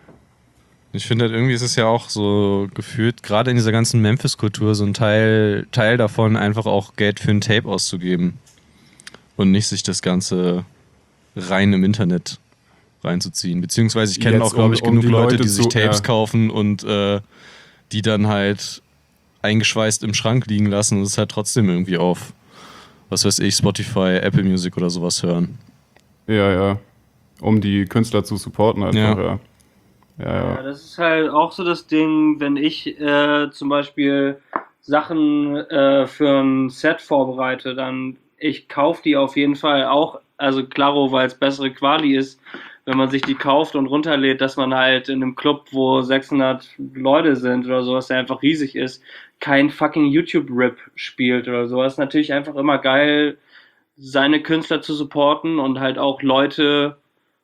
Speaker 2: Ich finde halt irgendwie ist es ja auch so gefühlt, gerade in dieser ganzen Memphis-Kultur, so ein Teil, Teil davon, einfach auch Geld für ein Tape auszugeben. Und nicht sich das Ganze rein im Internet reinzuziehen. Beziehungsweise ich kenne
Speaker 3: Jetzt,
Speaker 2: auch, glaube
Speaker 3: um-
Speaker 2: ich,
Speaker 3: um
Speaker 2: genug
Speaker 3: die
Speaker 2: Leute,
Speaker 3: Leute
Speaker 2: die sich
Speaker 3: zu-
Speaker 2: Tapes
Speaker 3: ja.
Speaker 2: kaufen und äh, die dann halt eingeschweißt im Schrank liegen lassen und es halt trotzdem irgendwie auf, was weiß ich, Spotify, Apple Music oder sowas hören.
Speaker 3: ja, ja. Um die Künstler zu supporten einfach,
Speaker 2: Ja.
Speaker 3: ja. Ja,
Speaker 4: Ja,
Speaker 3: ja.
Speaker 4: das ist halt auch so das Ding, wenn ich äh, zum Beispiel Sachen äh, für ein Set vorbereite, dann ich kaufe die auf jeden Fall auch, also klaro, weil es bessere Quali ist, wenn man sich die kauft und runterlädt, dass man halt in einem Club, wo sechshundert Leute sind oder sowas, der einfach riesig ist, kein fucking YouTube-Rip spielt oder sowas. Ist natürlich einfach immer geil, seine Künstler zu supporten und halt auch Leute,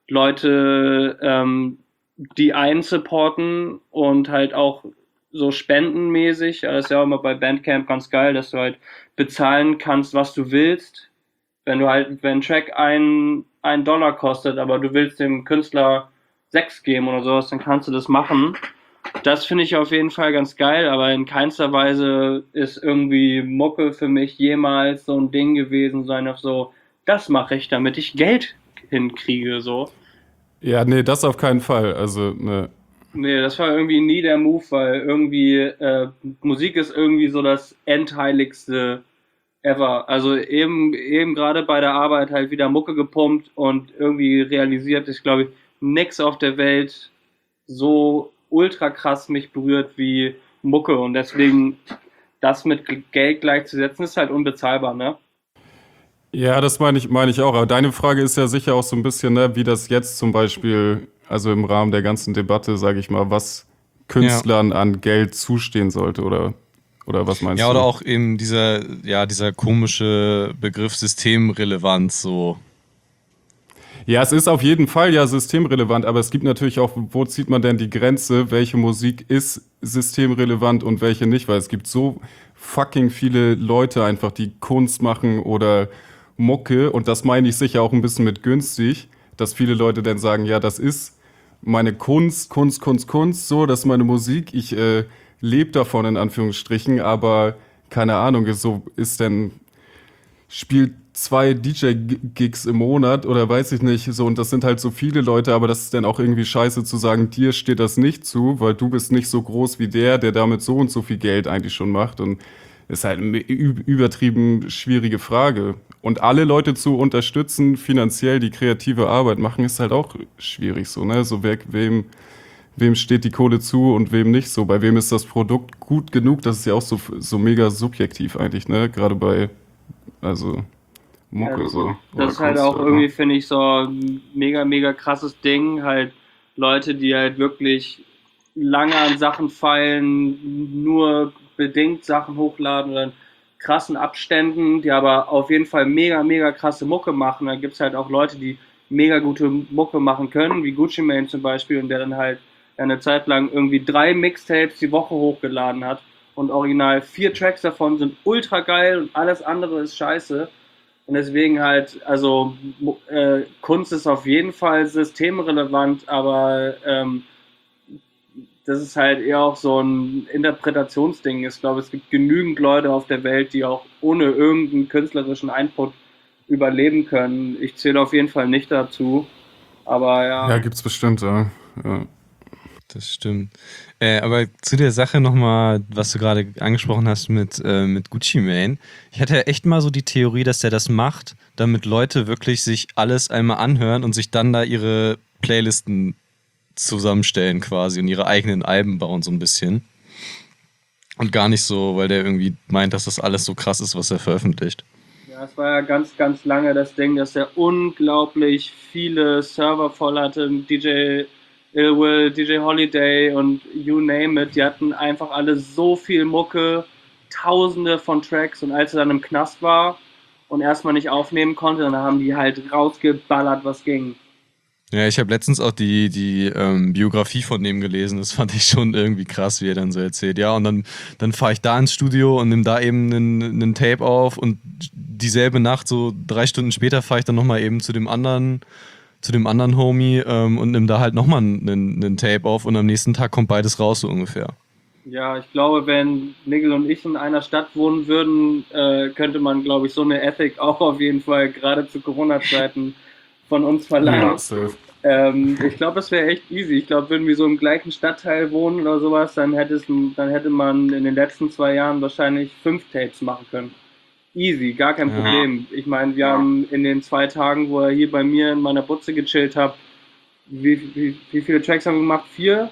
Speaker 4: Leute, ähm, die einen supporten und halt auch so spendenmäßig. Das ist ja auch immer bei Bandcamp ganz geil, dass du halt bezahlen kannst, was du willst. Wenn du halt, wenn ein Track ein, ein Dollar kostet, aber du willst dem Künstler sechs geben oder sowas, dann kannst du das machen. Das finde ich auf jeden Fall ganz geil, aber in keinster Weise ist irgendwie Mucke für mich jemals so ein Ding gewesen, sein auf so, das mache ich, damit ich Geld hinkriege, so.
Speaker 3: Ja, nee, das auf keinen Fall. Also, ne.
Speaker 4: Nee, das war irgendwie nie der Move, weil irgendwie äh, Musik ist irgendwie so das Endheiligste ever. Also eben, eben gerade bei der Arbeit halt wieder Mucke gepumpt und irgendwie realisiert, ich glaube, nix auf der Welt so ultra krass mich berührt wie Mucke und deswegen das mit Geld gleichzusetzen ist halt unbezahlbar, ne?
Speaker 3: Ja, das meine ich, meine ich auch. Aber deine Frage ist ja sicher auch so ein bisschen, ne, wie das jetzt zum Beispiel, also im Rahmen der ganzen Debatte, sage ich mal, was Künstlern ja. an Geld zustehen sollte oder, oder was meinst
Speaker 2: ja,
Speaker 3: du?
Speaker 2: Ja, oder auch eben dieser, ja, dieser komische Begriff Systemrelevanz so.
Speaker 3: Ja, es ist auf jeden Fall ja systemrelevant, aber es gibt natürlich auch, wo zieht man denn die Grenze, welche Musik ist systemrelevant und welche nicht, weil es gibt so fucking viele Leute einfach, die Kunst machen oder Mucke, und das meine ich sicher auch ein bisschen mit günstig, dass viele Leute dann sagen, ja, das ist meine Kunst, Kunst, Kunst, Kunst, so, das ist meine Musik, ich äh, lebe davon in Anführungsstrichen, aber keine Ahnung, ist so ist denn, spielt zwei D J-Gigs im Monat oder weiß ich nicht, so, und das sind halt so viele Leute, aber das ist dann auch irgendwie scheiße zu sagen, dir steht das nicht zu, weil du bist nicht so groß wie der, der damit so und so viel Geld eigentlich schon macht, und ist halt eine übertrieben schwierige Frage. Und alle Leute zu unterstützen, finanziell die kreative Arbeit machen, ist halt auch schwierig so, ne? So, wer, wem, wem steht die Kohle zu und wem nicht so? Bei wem ist das Produkt gut genug? Das ist ja auch so, so mega subjektiv eigentlich, ne? Gerade bei, also Mucke
Speaker 4: ja,
Speaker 3: so.
Speaker 4: Das ist halt auch irgendwie, finde ich, so ein mega, mega krasses Ding. Halt Leute, die halt wirklich lange an Sachen feilen, nur bedingt Sachen hochladen oder in krassen Abständen, die aber auf jeden Fall mega, mega krasse Mucke machen. Da gibt es halt auch Leute, die mega gute Mucke machen können, wie Gucci Mane zum Beispiel, und der dann halt eine Zeit lang irgendwie drei Mixtapes die Woche hochgeladen hat und original vier Tracks davon sind ultra geil und alles andere ist scheiße. Und deswegen halt, also äh, Kunst ist auf jeden Fall systemrelevant, aber ähm, das ist halt eher auch so ein Interpretationsding. Ich glaube, es gibt genügend Leute auf der Welt, die auch ohne irgendeinen künstlerischen Input überleben können. Ich zähle auf jeden Fall nicht dazu, aber ja.
Speaker 3: Ja, gibt's bestimmt, ja. ja.
Speaker 2: Das stimmt. Äh, aber zu der Sache nochmal, was du gerade angesprochen hast mit, äh, mit Gucci Mane. Ich hatte echt mal so die Theorie, dass der das macht, damit Leute wirklich sich alles einmal anhören und sich dann da ihre Playlisten zusammenstellen quasi und ihre eigenen Alben bauen so ein bisschen. Und gar nicht so, weil der irgendwie meint, dass das alles so krass ist, was er veröffentlicht.
Speaker 4: Ja, es war ja ganz, ganz lange das Ding, dass er unglaublich viele Server voll hatte. D J Ill Will, D J Holiday und you name it. Die hatten einfach alle so viel Mucke, tausende von Tracks, und als er dann im Knast war und erstmal nicht aufnehmen konnte, dann haben die halt rausgeballert, was ging.
Speaker 2: Ja, ich habe letztens auch die, die ähm, Biografie von dem gelesen. Das fand ich schon irgendwie krass, wie er dann so erzählt. Ja, und dann, dann fahre ich da ins Studio und nehme da eben einen, einen Tape auf, und dieselbe Nacht, so drei Stunden später, fahre ich dann nochmal eben zu dem anderen, zu dem anderen Homie ähm, und nehme da halt nochmal einen, einen Tape auf, und am nächsten Tag kommt beides raus, so ungefähr.
Speaker 4: Ja, ich glaube, wenn Nigel und ich in einer Stadt wohnen würden, äh, könnte man, glaube ich, so eine Ethik auch auf jeden Fall gerade zu Corona-Zeiten von uns verlangen. Ja, ähm, ich glaube, das wäre echt easy. Ich glaube, würden wir so im gleichen Stadtteil wohnen oder sowas, dann hätte, es, dann hätte man in den letzten zwei Jahren wahrscheinlich fünf Tapes machen können. Easy, gar kein ja. Problem. Ich meine, wir ja. haben in den zwei Tagen, wo er hier bei mir in meiner Butze gechillt hat, wie, wie, wie viele Tracks haben wir gemacht? Vier?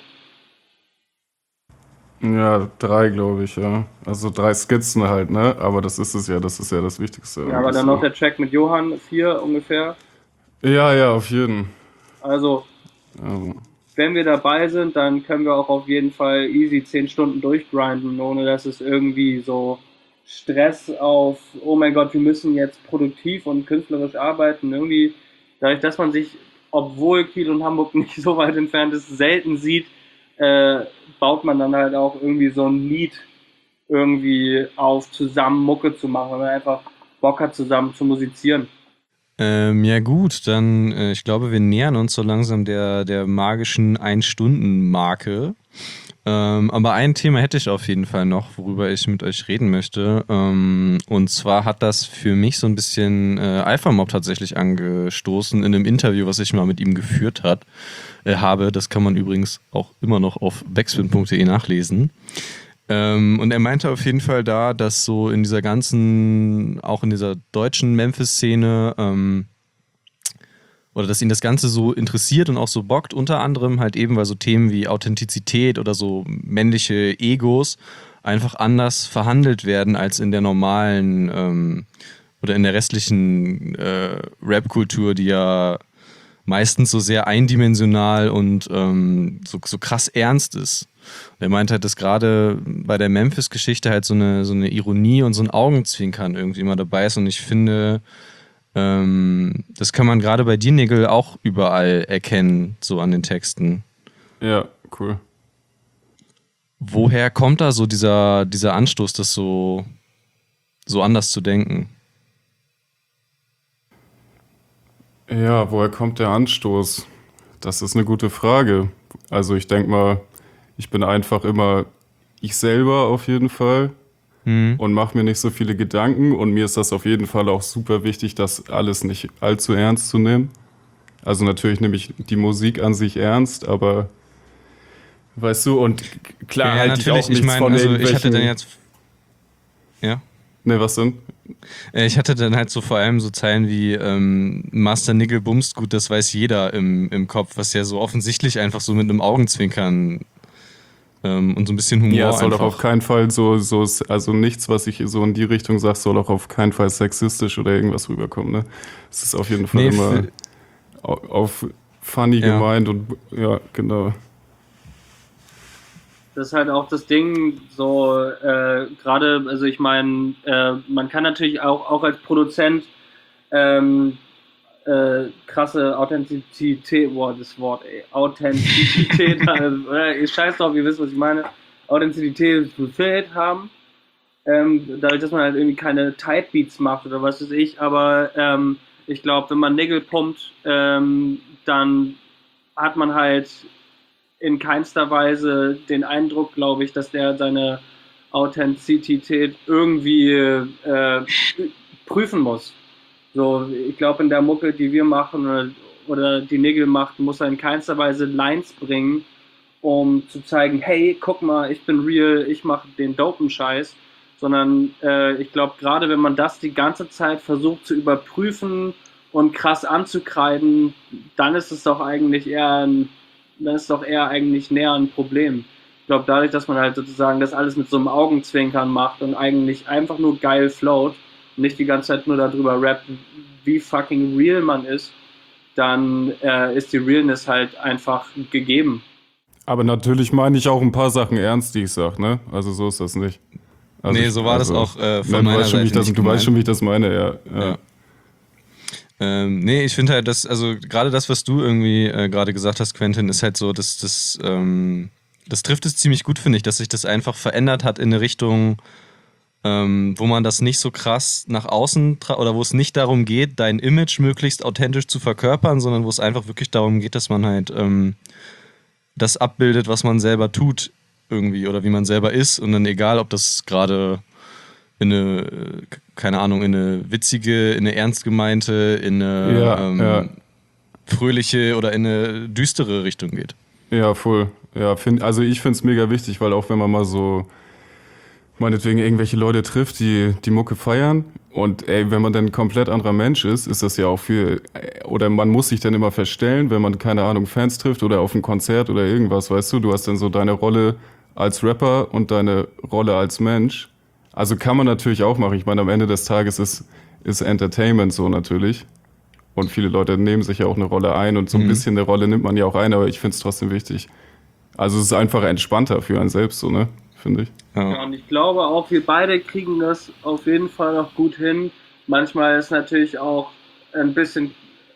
Speaker 3: Ja, drei, glaube ich, ja. Also drei Skizzen halt, ne? Aber das ist es ja, das ist ja das Wichtigste.
Speaker 4: Ja, aber dann noch der Track mit Johann, vier ungefähr.
Speaker 3: Ja, ja, auf jeden.
Speaker 4: Also, also, wenn wir dabei sind, dann können wir auch auf jeden Fall easy zehn Stunden durchgrinden, ohne dass es irgendwie so Stress auf, oh mein Gott, wir müssen jetzt produktiv und künstlerisch arbeiten. Irgendwie, dadurch, dass man sich, obwohl Kiel und Hamburg nicht so weit entfernt ist, selten sieht, äh, baut man dann halt auch irgendwie so ein Lied irgendwie auf, zusammen Mucke zu machen, wenn man einfach Bock hat, zusammen zu musizieren.
Speaker 2: Ähm, ja gut, dann, äh, ich glaube, wir nähern uns so langsam der, der magischen Ein-Stunden-Marke. Ähm, aber ein Thema hätte ich auf jeden Fall noch, worüber ich mit euch reden möchte. Ähm, und zwar hat das für mich so ein bisschen äh, Alpha-Mob tatsächlich angestoßen in einem Interview, was ich mal mit ihm geführt hat, äh, habe. Das kann man übrigens auch immer noch auf backspin punkt de nachlesen. Ähm, und er meinte auf jeden Fall da, dass so in dieser ganzen, auch in dieser deutschen Memphis-Szene, ähm, oder dass ihn das Ganze so interessiert und auch so bockt, unter anderem halt eben, weil so Themen wie Authentizität oder so männliche Egos einfach anders verhandelt werden als in der normalen ähm, oder in der restlichen äh, Rap-Kultur, die ja meistens so sehr eindimensional und ähm, so, so krass ernst ist. Und er meint halt, dass gerade bei der Memphis-Geschichte halt so eine, so eine Ironie und so ein Augenzwinkern irgendwie immer dabei ist. Und ich finde, ähm, das kann man gerade bei dir, Nigel, auch überall erkennen, so an den Texten.
Speaker 3: Ja, cool.
Speaker 2: Woher kommt da so dieser, dieser Anstoß, das so, so anders zu denken?
Speaker 3: Ja, woher kommt der Anstoß? Das ist eine gute Frage. Also ich denke mal, ich bin einfach immer ich selber auf jeden Fall
Speaker 2: Mhm.
Speaker 3: und mache mir nicht so viele Gedanken. Und mir ist das auf jeden Fall auch super wichtig, das alles nicht allzu ernst zu nehmen. Also natürlich nehme ich die Musik an sich ernst, aber weißt du, und klar halte ich auch nichts
Speaker 2: ich meine,
Speaker 3: von
Speaker 2: also ich
Speaker 3: irgendwelchen...
Speaker 2: hatte dann jetzt. Ja?
Speaker 3: Ne, was denn?
Speaker 2: Äh, Ich hatte dann halt so vor allem so Zeilen wie ähm, Master Nigel bumst gut, das weiß jeder im, im Kopf, was ja so offensichtlich einfach so mit einem Augenzwinkern ähm, und so ein bisschen Humor
Speaker 3: Ja, es soll doch
Speaker 2: einfach.
Speaker 3: auf keinen Fall so, so, also nichts, was ich so in die Richtung sage, soll auch auf keinen Fall sexistisch oder irgendwas rüberkommen, ne? Es ist auf jeden Fall
Speaker 2: Nee,
Speaker 3: immer
Speaker 2: für-
Speaker 3: au- auf funny
Speaker 2: Ja.
Speaker 3: gemeint und ja, genau.
Speaker 4: Das ist halt auch das Ding, so äh, gerade, also ich meine, äh, man kann natürlich auch, auch als Produzent ähm, äh, krasse Authentizität, boah, das Wort, ey, Authentizität, äh, scheiß drauf, ihr wisst, was ich meine, Authentizität befähigt haben, ähm, dadurch, dass man halt irgendwie keine Tight Beats macht oder was weiß ich, aber ähm, ich glaube, wenn man Nägel pumpt, ähm, dann hat man halt in keinster Weise den Eindruck, glaube ich, dass der seine Authentizität irgendwie äh, prüfen muss. So, ich glaube, in der Mucke, die wir machen oder, oder die Nigel macht, muss er in keinster Weise Lines bringen, um zu zeigen, hey, guck mal, ich bin real, ich mache den dopen Scheiß, sondern äh, ich glaube, gerade wenn man das die ganze Zeit versucht zu überprüfen und krass anzukreiden, dann ist es doch eigentlich eher ein dann ist doch eher eigentlich näher ein Problem. Ich glaube, dadurch, dass man halt sozusagen das alles mit so einem Augenzwinkern macht und eigentlich einfach nur geil float und nicht die ganze Zeit nur darüber rappt, wie fucking real man ist, dann äh, ist die Realness halt einfach gegeben.
Speaker 3: Aber natürlich meine ich auch ein paar Sachen ernst, die ich sage, ne? Also so ist das nicht. Also
Speaker 2: Nee,
Speaker 3: ich-
Speaker 2: so war das
Speaker 3: also,
Speaker 2: auch, äh, von
Speaker 3: ne, du
Speaker 2: meiner
Speaker 3: weißt schon, wie ich
Speaker 2: Seite
Speaker 3: das,
Speaker 2: nicht
Speaker 3: Du weißt
Speaker 2: gemeint.
Speaker 3: schon, wie ich das meine, ja. ja.
Speaker 2: Ja. Ähm, nee, ich finde halt, dass, also gerade das, was du irgendwie äh, gerade gesagt hast, Quentin, ist halt so, dass das, ähm, das trifft es ziemlich gut, finde ich, dass sich das einfach verändert hat in eine Richtung, ähm, wo man das nicht so krass nach außen tra- oder wo es nicht darum geht, dein Image möglichst authentisch zu verkörpern, sondern wo es einfach wirklich darum geht, dass man halt ähm, das abbildet, was man selber tut irgendwie oder wie man selber ist und dann egal, ob das gerade in eine, äh, keine Ahnung, in eine witzige, in eine ernst gemeinte, in eine
Speaker 3: Ja,
Speaker 2: ähm,
Speaker 3: ja.
Speaker 2: fröhliche oder in eine düstere Richtung geht.
Speaker 3: Ja, voll. Ja, find, also ich finde es mega wichtig, weil auch wenn man mal so meinetwegen irgendwelche Leute trifft, die die Mucke feiern und ey, wenn man dann ein komplett anderer Mensch ist, ist das ja auch viel, oder man muss sich dann immer verstellen, wenn man, keine Ahnung, Fans trifft oder auf ein Konzert oder irgendwas, weißt du, du hast dann so deine Rolle als Rapper und deine Rolle als Mensch. Also kann man natürlich auch machen. Ich meine, am Ende des Tages ist, ist Entertainment so natürlich. Und viele Leute nehmen sich ja auch eine Rolle ein und so ein
Speaker 2: Mhm.
Speaker 3: bisschen eine Rolle nimmt man ja auch ein, aber ich finde es trotzdem wichtig. Also es ist einfach entspannter für einen selbst so, ne? Finde ich.
Speaker 4: Ja,
Speaker 2: Ja.
Speaker 4: und ich glaube auch, wir beide kriegen das auf jeden Fall auch gut hin. Manchmal ist natürlich auch ein bisschen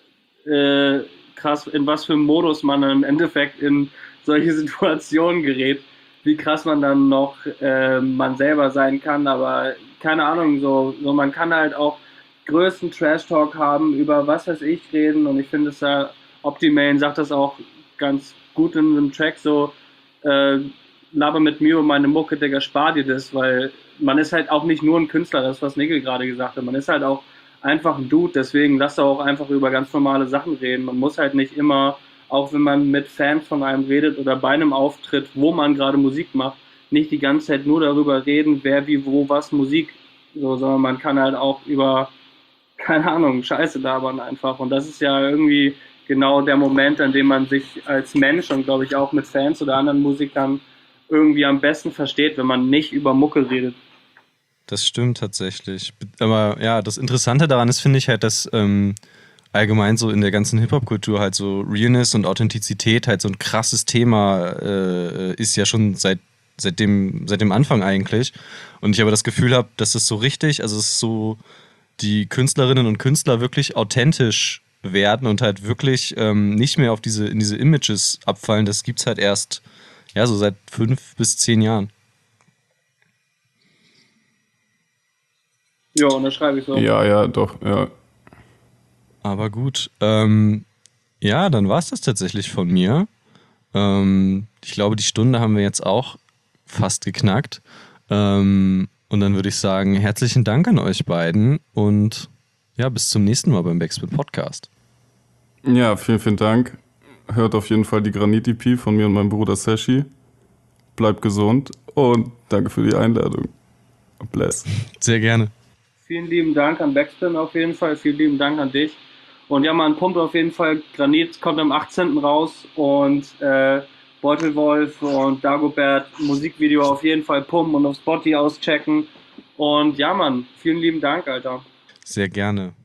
Speaker 4: äh, krass, in was für einem Modus man im Endeffekt in solche Situationen gerät, wie krass man dann noch äh, man selber sein kann. Aber keine Ahnung, so, so man kann halt auch größten Trash-Talk haben, über was weiß ich reden. Und ich finde es ja, Optimane sagt das auch ganz gut in einem Track so, äh, laber mit mir um meine Mucke, Digga, spar dir das, weil man ist halt auch nicht nur ein Künstler, das ist, was Nigel gerade gesagt hat, man ist halt auch einfach ein Dude, deswegen lass doch auch einfach über ganz normale Sachen reden. Man muss halt nicht immer, auch wenn man mit Fans von einem redet oder bei einem Auftritt, wo man gerade Musik macht, nicht die ganze Zeit nur darüber reden, wer wie wo was Musik, so, sondern man kann halt auch über, keine Ahnung, Scheiße labern einfach. Und das ist ja irgendwie genau der Moment, an dem man sich als Mensch und glaube ich auch mit Fans oder anderen Musikern irgendwie am besten versteht, wenn man nicht über Mucke redet.
Speaker 2: Das stimmt tatsächlich. Aber ja, das Interessante daran ist, finde ich halt, dass ähm, allgemein so in der ganzen Hip-Hop-Kultur halt so Realness und Authentizität halt so ein krasses Thema äh, ist ja schon seit, seit, dem, seit dem Anfang eigentlich. Und ich aber das Gefühl habe, dass es so richtig, also es ist so, die Künstlerinnen und Künstler wirklich authentisch werden und halt wirklich ähm, nicht mehr auf diese, in diese Images abfallen. Das gibt's halt erst, ja, so seit fünf bis zehn Jahren.
Speaker 4: Ja, und das schreibe ich so.
Speaker 3: Ja, ja, doch, ja.
Speaker 2: Aber gut, ähm, ja, dann war es das tatsächlich von mir. Ähm, ich glaube, die Stunde haben wir jetzt auch fast geknackt. Ähm, und dann würde ich sagen, herzlichen Dank an euch beiden und ja, bis zum nächsten Mal beim Backspin Podcast.
Speaker 3: Ja, vielen, vielen Dank. Hört auf jeden Fall die Granit-E P von mir und meinem Bruder Sashi. Bleibt gesund und danke für die Einladung. Bless.
Speaker 2: Sehr gerne.
Speaker 4: Vielen lieben Dank an Backspin auf jeden Fall. Vielen lieben Dank an dich. Und ja, man pumpt auf jeden Fall. Granit kommt am achtzehnten raus und äh, Beutelwolf und Dagobert Musikvideo auf jeden Fall pumpen und auf Spotify auschecken. Und ja, Mann, vielen lieben Dank, Alter.
Speaker 2: Sehr gerne.